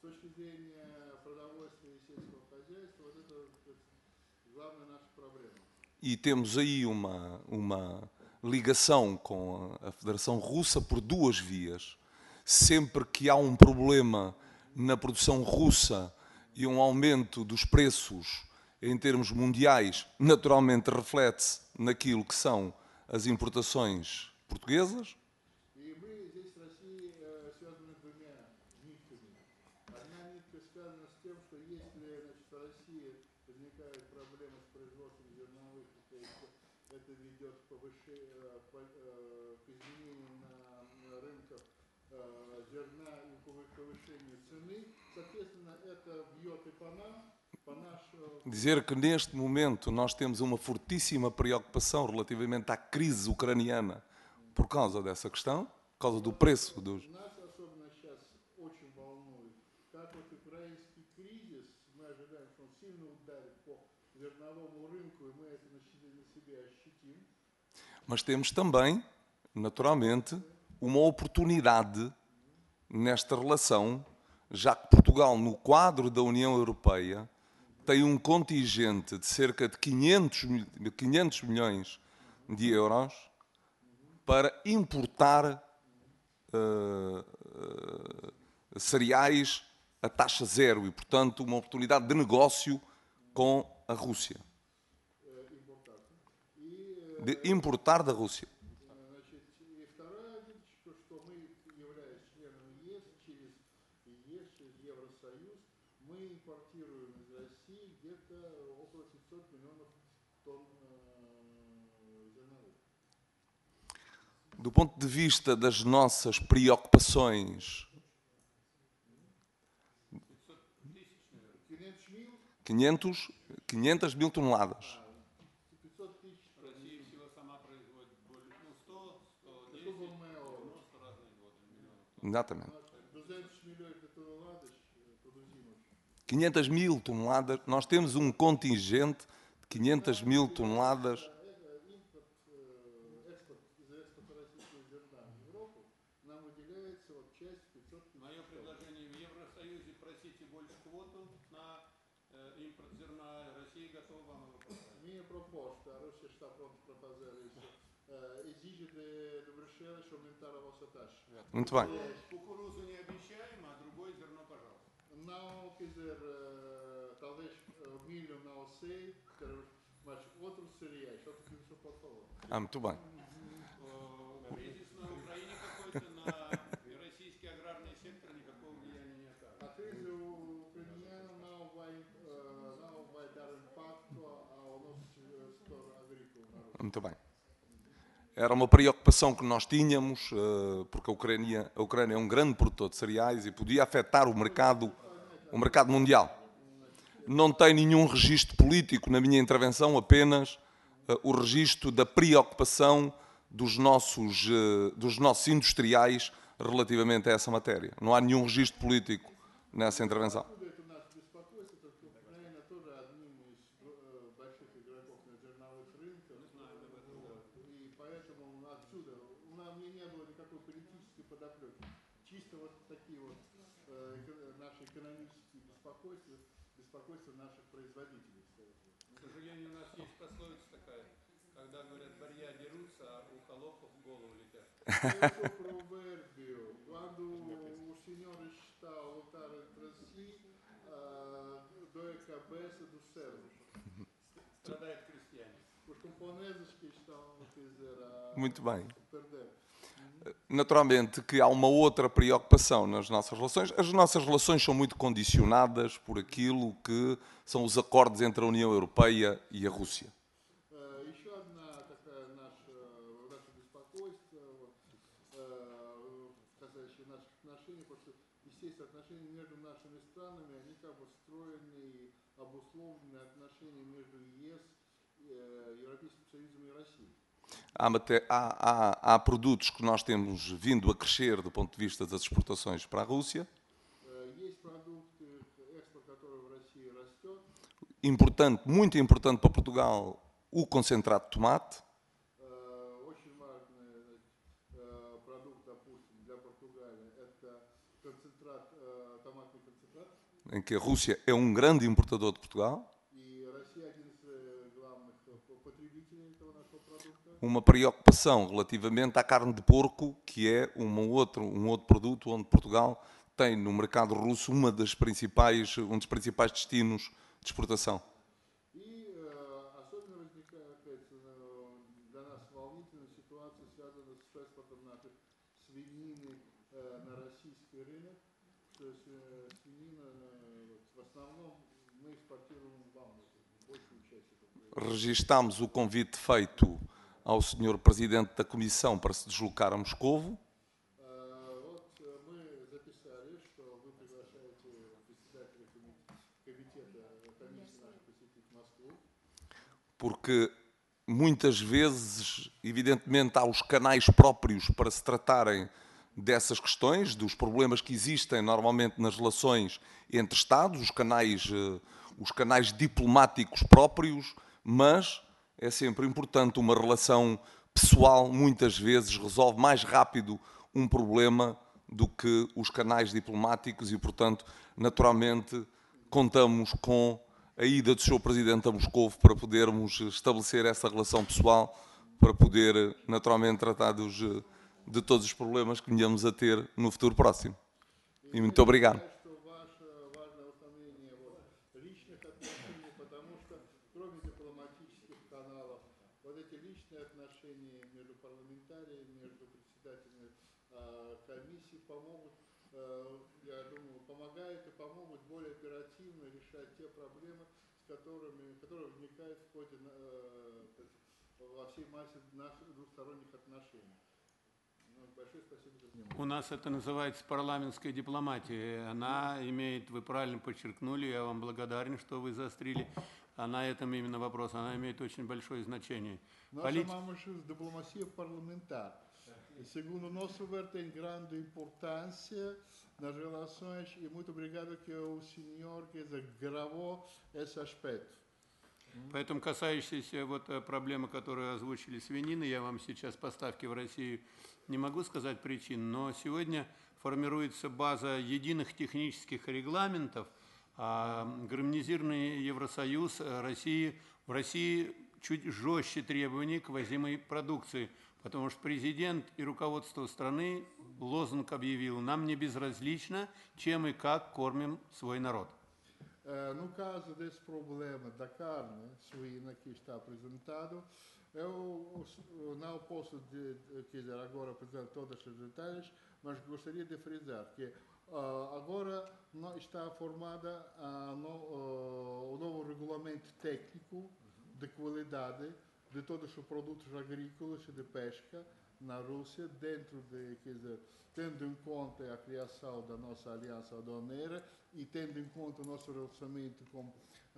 E temos aí uma, uma ligação com a Federação Russa por duas vias. Sempre que há um problema na produção russa e um aumento dos preços em termos mundiais, naturalmente reflete-se naquilo que são as importações portuguesas. Dizer que neste momento nós temos uma fortíssima preocupação relativamente à crise ucraniana por causa dessa questão, por causa do preço dos... Mas temos também, naturalmente, uma oportunidade nesta relação, já que Portugal, no quadro da União Europeia, tem um contingente de cerca de quinhentos milhões de euros para importar uh, uh, cereais a taxa zero e, portanto, uma oportunidade de negócio com a Rússia. De importar da Rússia. Do ponto de vista das nossas preocupações, quinhentos, quinhentas mil toneladas. Exatamente. quinhentas mil toneladas. Nós temos um contingente de quinhentas mil toneladas. Muito bem. Não, quer dizer, talvez milho não sei, mas outros cereais, outro que você pode falar. Ah, muito bem. Кризис на Украине какой-то на российский аграрный сектор никакого влияния не оказывает. A crise ucraniana não vai, não vai dar impacto ao nosso setor agrícola. Muito bem. Era uma preocupação que nós tínhamos, porque a Ucrânia, a Ucrânia é um grande produtor de cereais e podia afetar o mercado, o mercado mundial. Não tem nenhum registro político na minha intervenção, apenas o registro da preocupação dos nossos, dos nossos industriais relativamente a essa matéria. Não há nenhum registro político nessa intervenção. К сожалению, у нас есть пословица такая, когда говорят, борья дерутся, а у холодного Esse é o provérbio. Quando o senhor está a lutar entre si, uh, dói a cabeça dos servos. Os camponeses que estão, quer dizer, a Muito bem. perder. Naturalmente que há uma outra preocupação nas nossas relações. As nossas relações são muito condicionadas por aquilo que são os acordos entre a União Europeia e a Rússia. Еще одна такая наша, наше беспокойство, касающее наших отношений, потому что, естественно, отношения между нашими странами, они как бы встроены и обусловлены отношения между ЕС, Европейским Союзом и Россией. Há, há, há, há produtos que nós temos vindo a crescer do ponto de vista das exportações para a Rússia. Importante, muito importante para Portugal, o concentrado de tomate. Em que a Rússia é um grande importador de Portugal. Uma preocupação relativamente à carne de porco, que é um outro, um outro produto onde Portugal tem no mercado russo uma das principais, um dos principais destinos de exportação. E особенно возникает для нас волнительная ситуация, связанная с экспортом нашей свинины на российский рынок. Свинина, в основном, мы экспортируем вам большую часть. Registámos o convite feito ao senhor Presidente da Comissão para se deslocar a Moscovo. Porque muitas vezes, evidentemente, há os canais próprios para se tratarem dessas questões, dos problemas que existem normalmente nas relações entre Estados, os canais, os canais diplomáticos próprios, mas é sempre importante uma relação pessoal, muitas vezes resolve mais rápido um problema do que os canais diplomáticos e, portanto, naturalmente, contamos com a ida do senhor Presidente a Moscovo para podermos estabelecer essa relação pessoal, para poder, naturalmente, tratar dos, de todos os problemas que venhamos a ter no futuro próximo. E muito obrigado. Комиссии помогут, я думаю, помогают и помогут более оперативно решать те проблемы, с которыми, которые возникают в ходе во всей массе наших двусторонних отношений. Большое спасибо за внимание. У нас это называется парламентская дипломатия. Она имеет, вы правильно подчеркнули, я вам благодарен, что вы заострили а на этом именно вопрос. Она имеет очень большое значение. Nós Полит... chamamos de diplomacia parlamentar. E, segundo o nosso ver, tem grande importância nas relações e muito obrigado que o senhor que gravou esse aspecto. Поэтому касающиеся вот проблемы, которые озвучили свинины, я вам сейчас поставки в Россию не могу сказать причин, но сегодня формируется база единых технических регламентов, а гармонизированный Евросоюз России, в России чуть жестче требований к возимой продукции. Потому что президент и руководство страны lozung объявил, нам не безразлично, чем и как кормим свой народ. No caso desse problema da carne suína que está apresentado, eu não posso dizer agora apresentar todos os detalhes, mas gostaria de frisar que uh, agora está formada uh, no, uh, o novo regulamento técnico de qualidade de todos os produtos agrícolas e de pesca na Rússia, dentro de, quer dizer, tendo em conta a criação da nossa aliança aduaneira e tendo em conta o nosso relacionamento com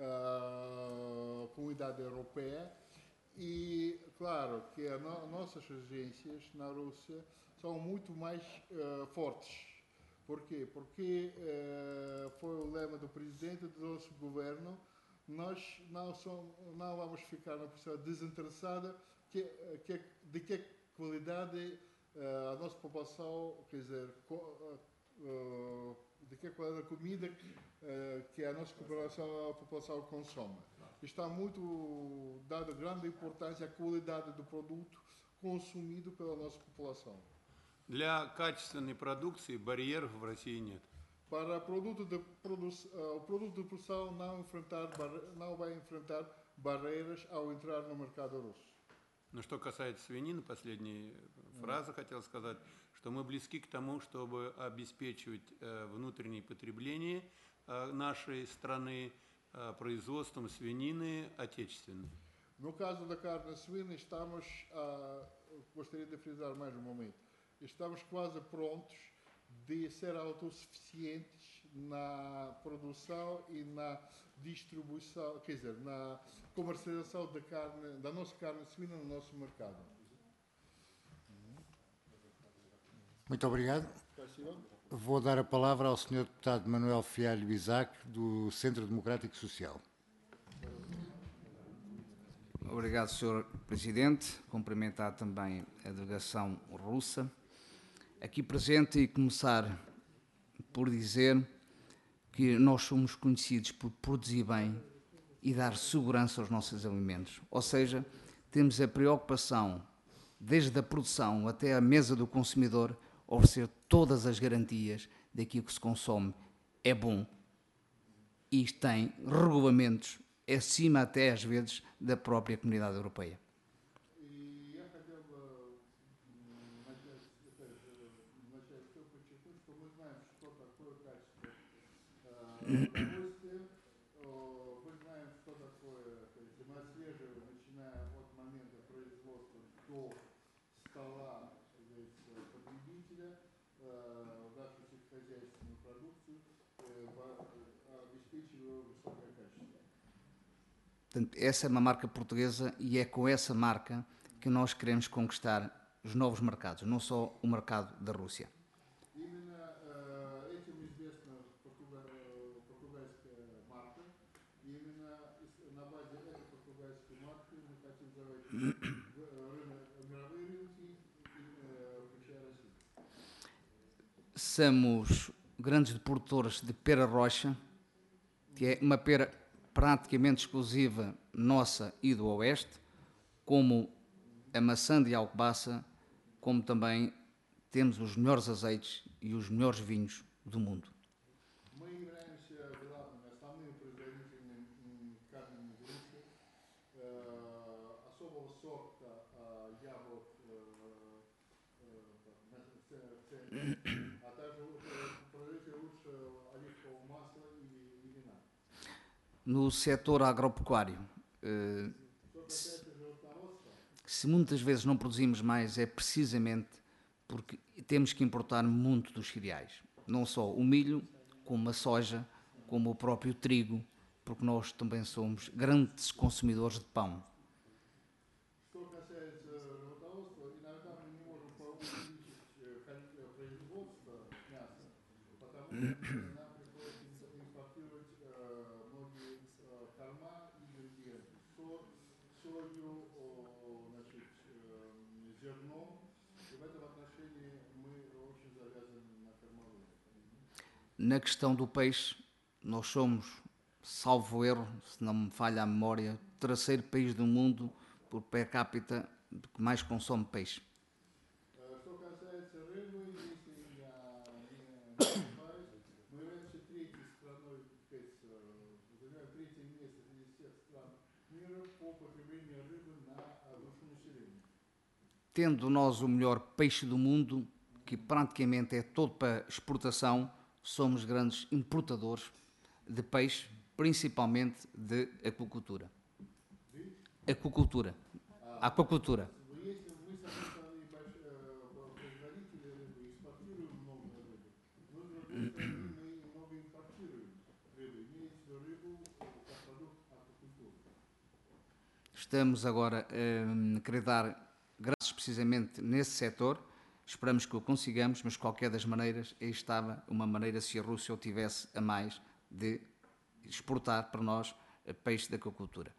a comunidade europeia. E, claro, que as no, nossas agências na Rússia são muito mais uh, fortes. Por quê? Porque uh, foi o lema do presidente do nosso governo. Nós não, somos, não vamos ficar na posição desinteressada que, que, de que qualidade uh, a nossa população, quer dizer, uh, de que qualidade da comida uh, que a nossa população, a população consome. Está muito dada grande importância à qualidade do produto, consumido pela nossa população. Для качественной продукции барьеров в России нет. Para produto de produ o produto de produção não, enfrentar, não vai enfrentar barreiras ao entrar no mercado russo. Но что касается свинины, последняя фраза хотел сказать, что мы близки к тому, чтобы обеспечивать внутреннее потребление нашей страны производством свинины отечественной. No caso da carne suína, estamos, a, gostaria de frisar mais um momento, estamos quase prontos de ser autossuficientes na produção e na distribuição, quer dizer, na comercialização da carne, da nossa carne suína no nosso mercado. Muito obrigado. Vou dar a palavra ao senhor deputado Manuel Fialho Isaac, do Centro Democrático Social. Obrigado, senhor Presidente. Cumprimentar também a delegação russa aqui presente e começar por dizer que nós somos conhecidos por produzir bem e dar segurança aos nossos alimentos. Ou seja, temos a preocupação, desde a produção até a mesa do consumidor, oferecer todas as garantias daquilo que se consome é bom e tem regulamentos acima até às vezes da própria Comunidade Europeia. Portanto, essa é uma marca portuguesa e é com essa marca que nós queremos conquistar os novos mercados, não só o mercado da Rússia. Somos grandes produtores de pera roxa, que é uma pera praticamente exclusiva nossa e do Oeste, como a maçã de Alcobaça, como também temos os melhores azeites e os melhores vinhos do mundo. No setor agropecuário, se, se muitas vezes não produzimos mais é precisamente porque temos que importar muito dos cereais. Não só o milho, como a soja, como o próprio trigo, porque nós também somos grandes consumidores de pão. Na questão do peixe, nós somos, salvo erro, se não me falha a memória, o terceiro país do mundo por per capita que mais consome peixe. Tendo nós o melhor peixe do mundo, que praticamente é todo para exportação, somos grandes importadores de peixe, principalmente de aquacultura. Aquacultura. Aquacultura. Estamos agora a querer dar graças precisamente nesse setor. Esperamos que o consigamos, mas de qualquer das maneiras, aí estava uma maneira, se a Rússia o tivesse a mais, de exportar para nós peixe da aquacultura.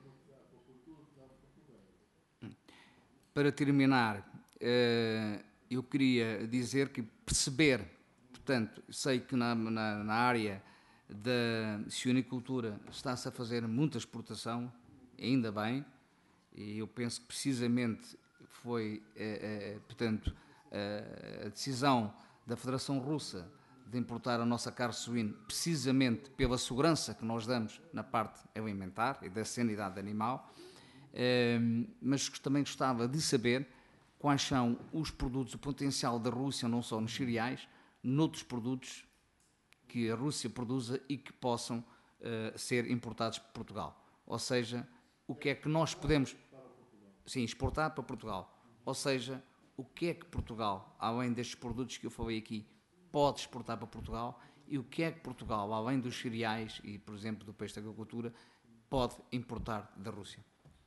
Para terminar, eu queria dizer que perceber, portanto, sei que na, na, na área da cionicultura está-se a fazer muita exportação, ainda bem, e eu penso que precisamente foi, eh, eh, portanto, eh, a decisão da Federação Russa de importar a nossa carne suína, precisamente pela segurança que nós damos na parte alimentar e da sanidade animal, eh, mas também gostava de saber quais são os produtos, o potencial da Rússia, não só nos cereais, noutros produtos que a Rússia produza e que possam uh, ser importados para Portugal. Ou seja, o que é que nós podemos... Sim, exportar para Portugal. Ou seja, o que é que Portugal, além destes produtos que eu falei aqui, pode exportar para Portugal e o que é que Portugal, além dos cereais e, por exemplo, do peixe da agricultura, pode importar da Rússia.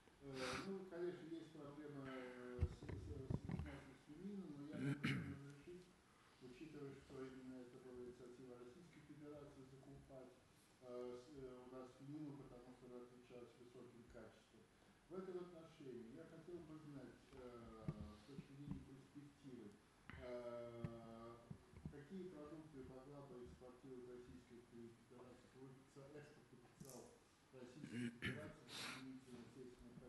В этом отношении я хотел бы знать, э, с точки зрения перспективы, э, какие продукты могла бы экспортировать Российская Федерация, какой экспорт-потенциал Российской Федерации применительно сельскому хозяйству.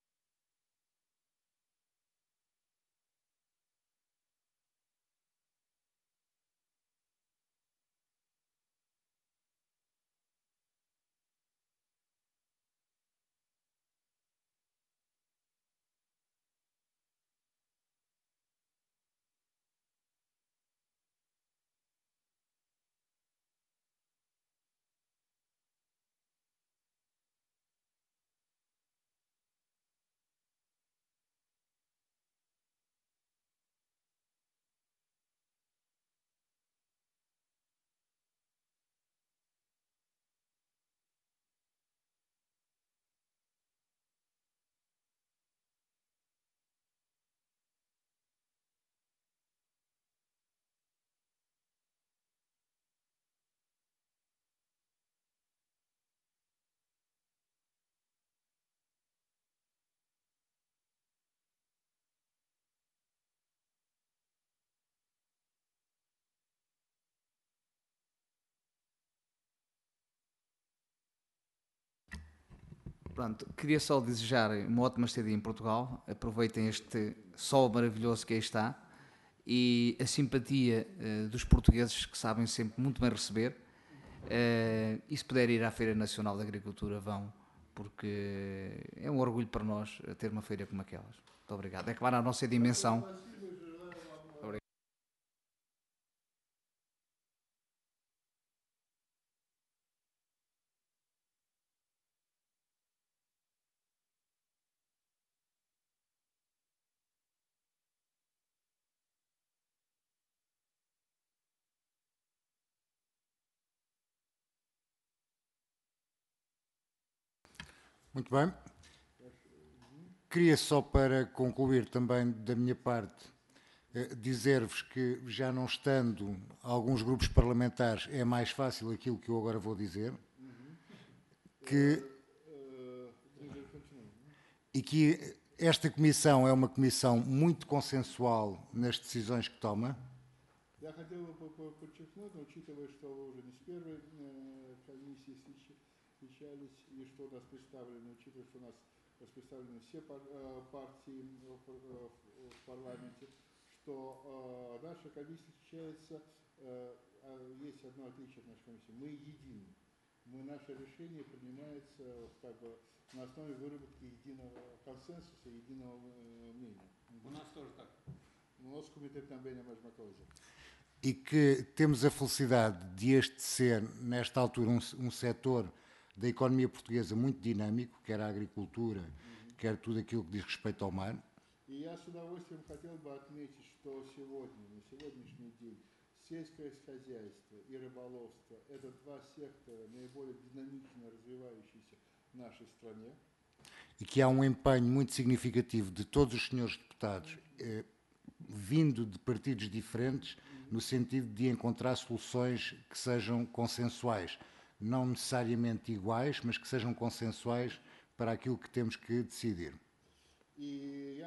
Pronto, queria só desejar uma ótima estadia em Portugal. Aproveitem este sol maravilhoso que aí está e a simpatia uh, dos portugueses, que sabem sempre muito bem receber. Uh, e se puder ir à Feira Nacional da Agricultura, vão, porque é um orgulho para nós ter uma feira como aquelas. Muito obrigado. É claro, a nossa dimensão. Muito bem. Queria só, para concluir também da minha parte, dizer-vos que, já não estando alguns grupos parlamentares, é mais fácil aquilo que eu agora vou dizer, que, e que esta comissão é uma comissão muito consensual nas decisões que toma. Я хотел бы подчеркнуть, учитывая, что вы уже не с первой комиссии встречались, и что у нас представлены, учитывая, что у нас представлены все партии в парламенте, что наша комиссия встречается, есть одно отличие от нашей комиссии, мы едины. Мы, наше решение принимается как бы на основе выработки единого консенсуса, единого мнения. У нас тоже так. O nosso comitê também é a mesma coisa. E que temos a felicidade de este ser, nesta altura, um, um setor da economia portuguesa muito dinâmico, quer a agricultura, uhum. quer tudo aquilo que diz respeito ao mar. E я с удовольствием хотел бы отметить, что сегодня, на сегодняшний день, сельское хозяйство и рыболовство – это два сектора, наиболее динамично развивающиеся в нашей стране. E que há um empenho muito significativo de todos os senhores deputados, eh, vindo de partidos diferentes, no sentido de encontrar soluções que sejam consensuais, não necessariamente iguais, mas que sejam consensuais para aquilo que temos que decidir. И я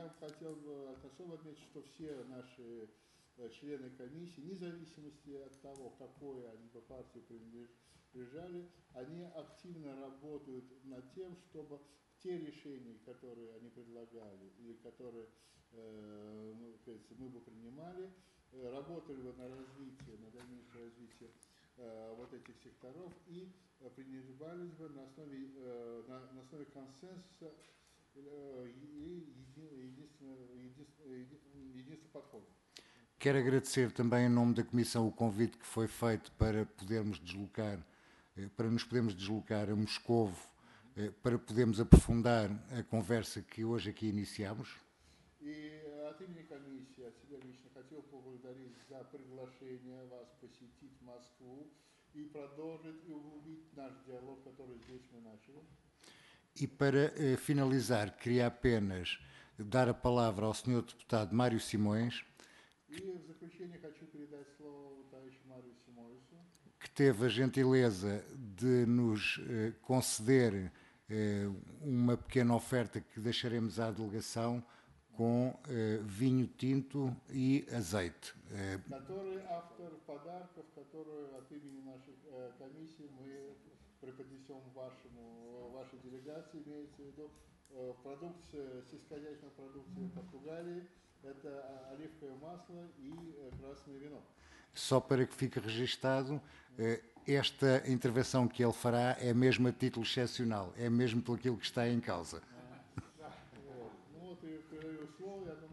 я хотел бы особо отметить, что все наши члены комиссии, вне зависимости от того, какой они по партии принадлежали, они активно работают над тем, чтобы те решения, которые они предлагали или которые э, мы бы принимали, работали бы на развитие, на дальнейшее развитие э, вот этих секторов и принимались бы на основе, э, на, на основе консенсуса э, и единственного, единственного подхода. Quero agradecer também em nome da Comissão o convite que foi feito para podermos deslocar, para nos podermos deslocar a Moscovo, para podermos aprofundar a conversa que hoje aqui iniciamos. И от имени комиссии, от себя лично хотел поблагодарить за приглашение вас посетить Москву и продолжить и углубить наш диалог, который здесь мы начали. E para eh, finalizar, queria apenas dar a palavra ao senhor deputado Mário Simões, И в заключение хочу передать слово товарищу Марию Симоису, que teve a gentileza de nos eh, conceder eh, uma pequena oferta que deixaremos à delegação com eh, vinho tinto e azeite. Eh, который автор подарков, которые от имени нашей э, комиссии мы преподнесем вашему, вашей делегации, имеется в виду э, продукция, сельскохозяйственная продукция Португалии, это оливковое масло и э, красное вино. Só para que fique registado, eh, esta intervenção que ele fará é mesmo a título excepcional, é mesmo por aquilo que está em causa. Ну вот и передаю слово, я думаю.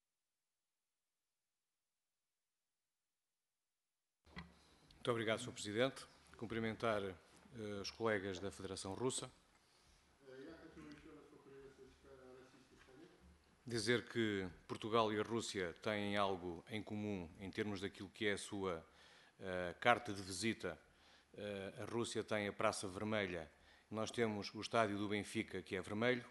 Muito obrigado, senhor Presidente. Cumprimentar uh, os colegas da Federação Russa. Dizer que Portugal e a Rússia têm algo em comum em termos daquilo que é a sua uh, carta de visita. Uh, a Rússia tem a Praça Vermelha, nós temos o estádio do Benfica, que é vermelho.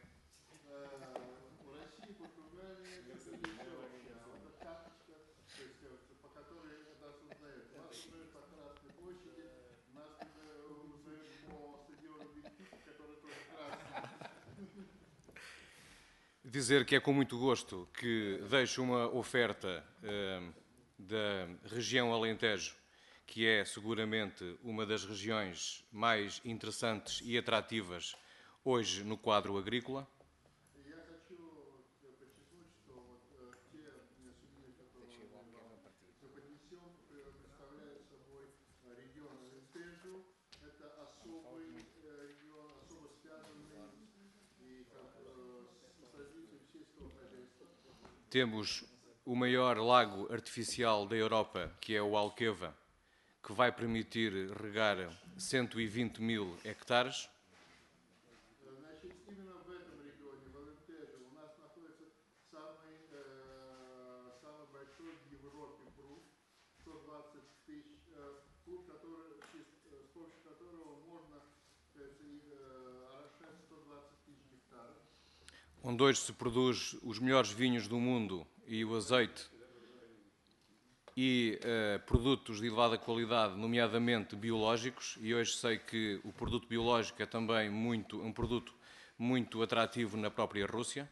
Dizer que é com muito gosto que deixo uma oferta uh, da região Alentejo, que é seguramente uma das regiões mais interessantes e atrativas hoje no quadro agrícola. Temos o maior lago artificial da Europa, que é o Alqueva, que vai permitir regar cento e vinte mil hectares. Onde hoje se produz os melhores vinhos do mundo e o azeite e uh, produtos de elevada qualidade, nomeadamente biológicos, e hoje sei que o produto biológico é também muito, um produto muito atrativo na própria Rússia.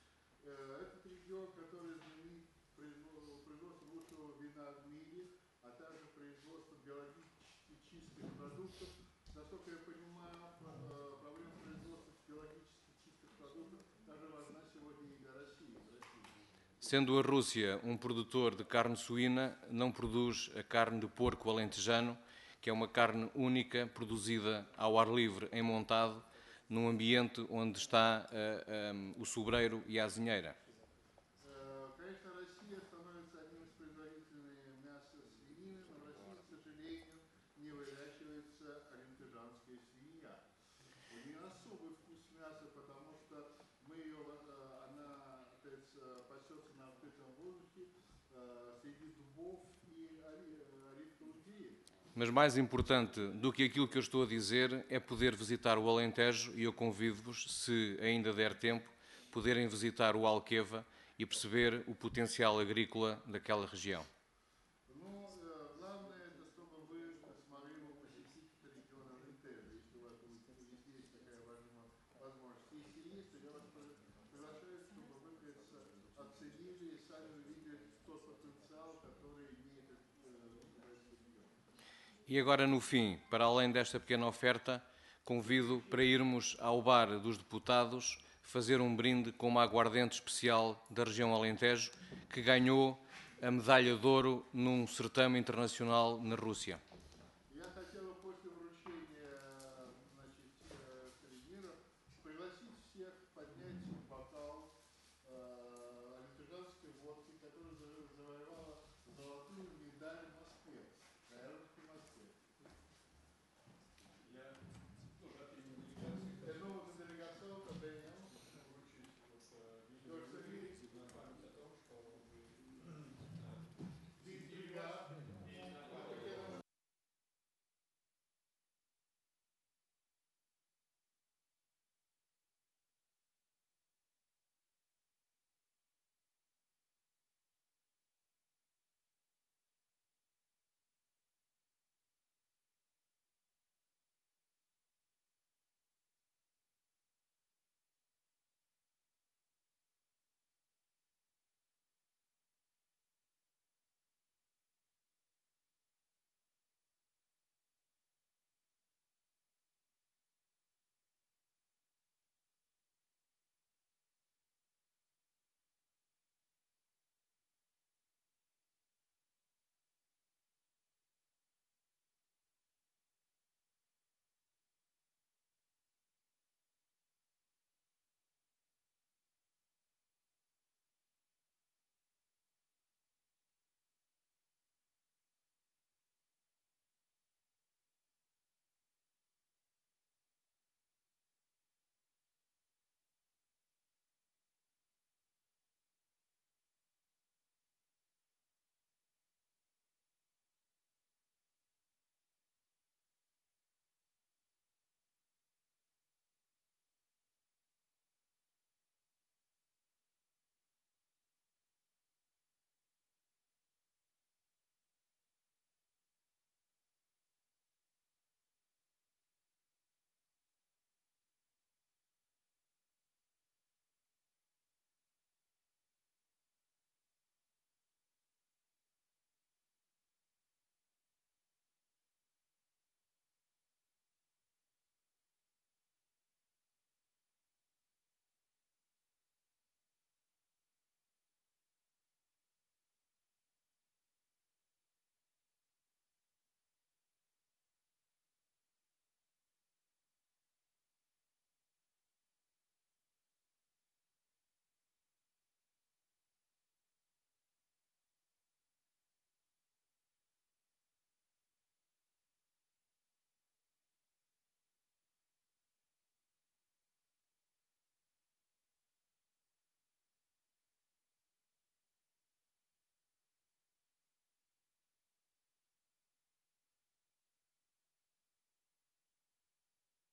Sendo a Rússia um produtor de carne suína, não produz a carne de porco alentejano, que é uma carne única, produzida ao ar livre, em montado, num ambiente onde está uh, um, o sobreiro e a azinheira. Mas mais importante do que aquilo que eu estou a dizer é poder visitar o Alentejo, e eu convido-vos, se ainda der tempo, poderem visitar o Alqueva e perceber o potencial agrícola daquela região. E agora, no fim, para além desta pequena oferta, convido para irmos ao bar dos deputados fazer um brinde com uma aguardente especial da região Alentejo, que ganhou a medalha de ouro num certame internacional na Rússia.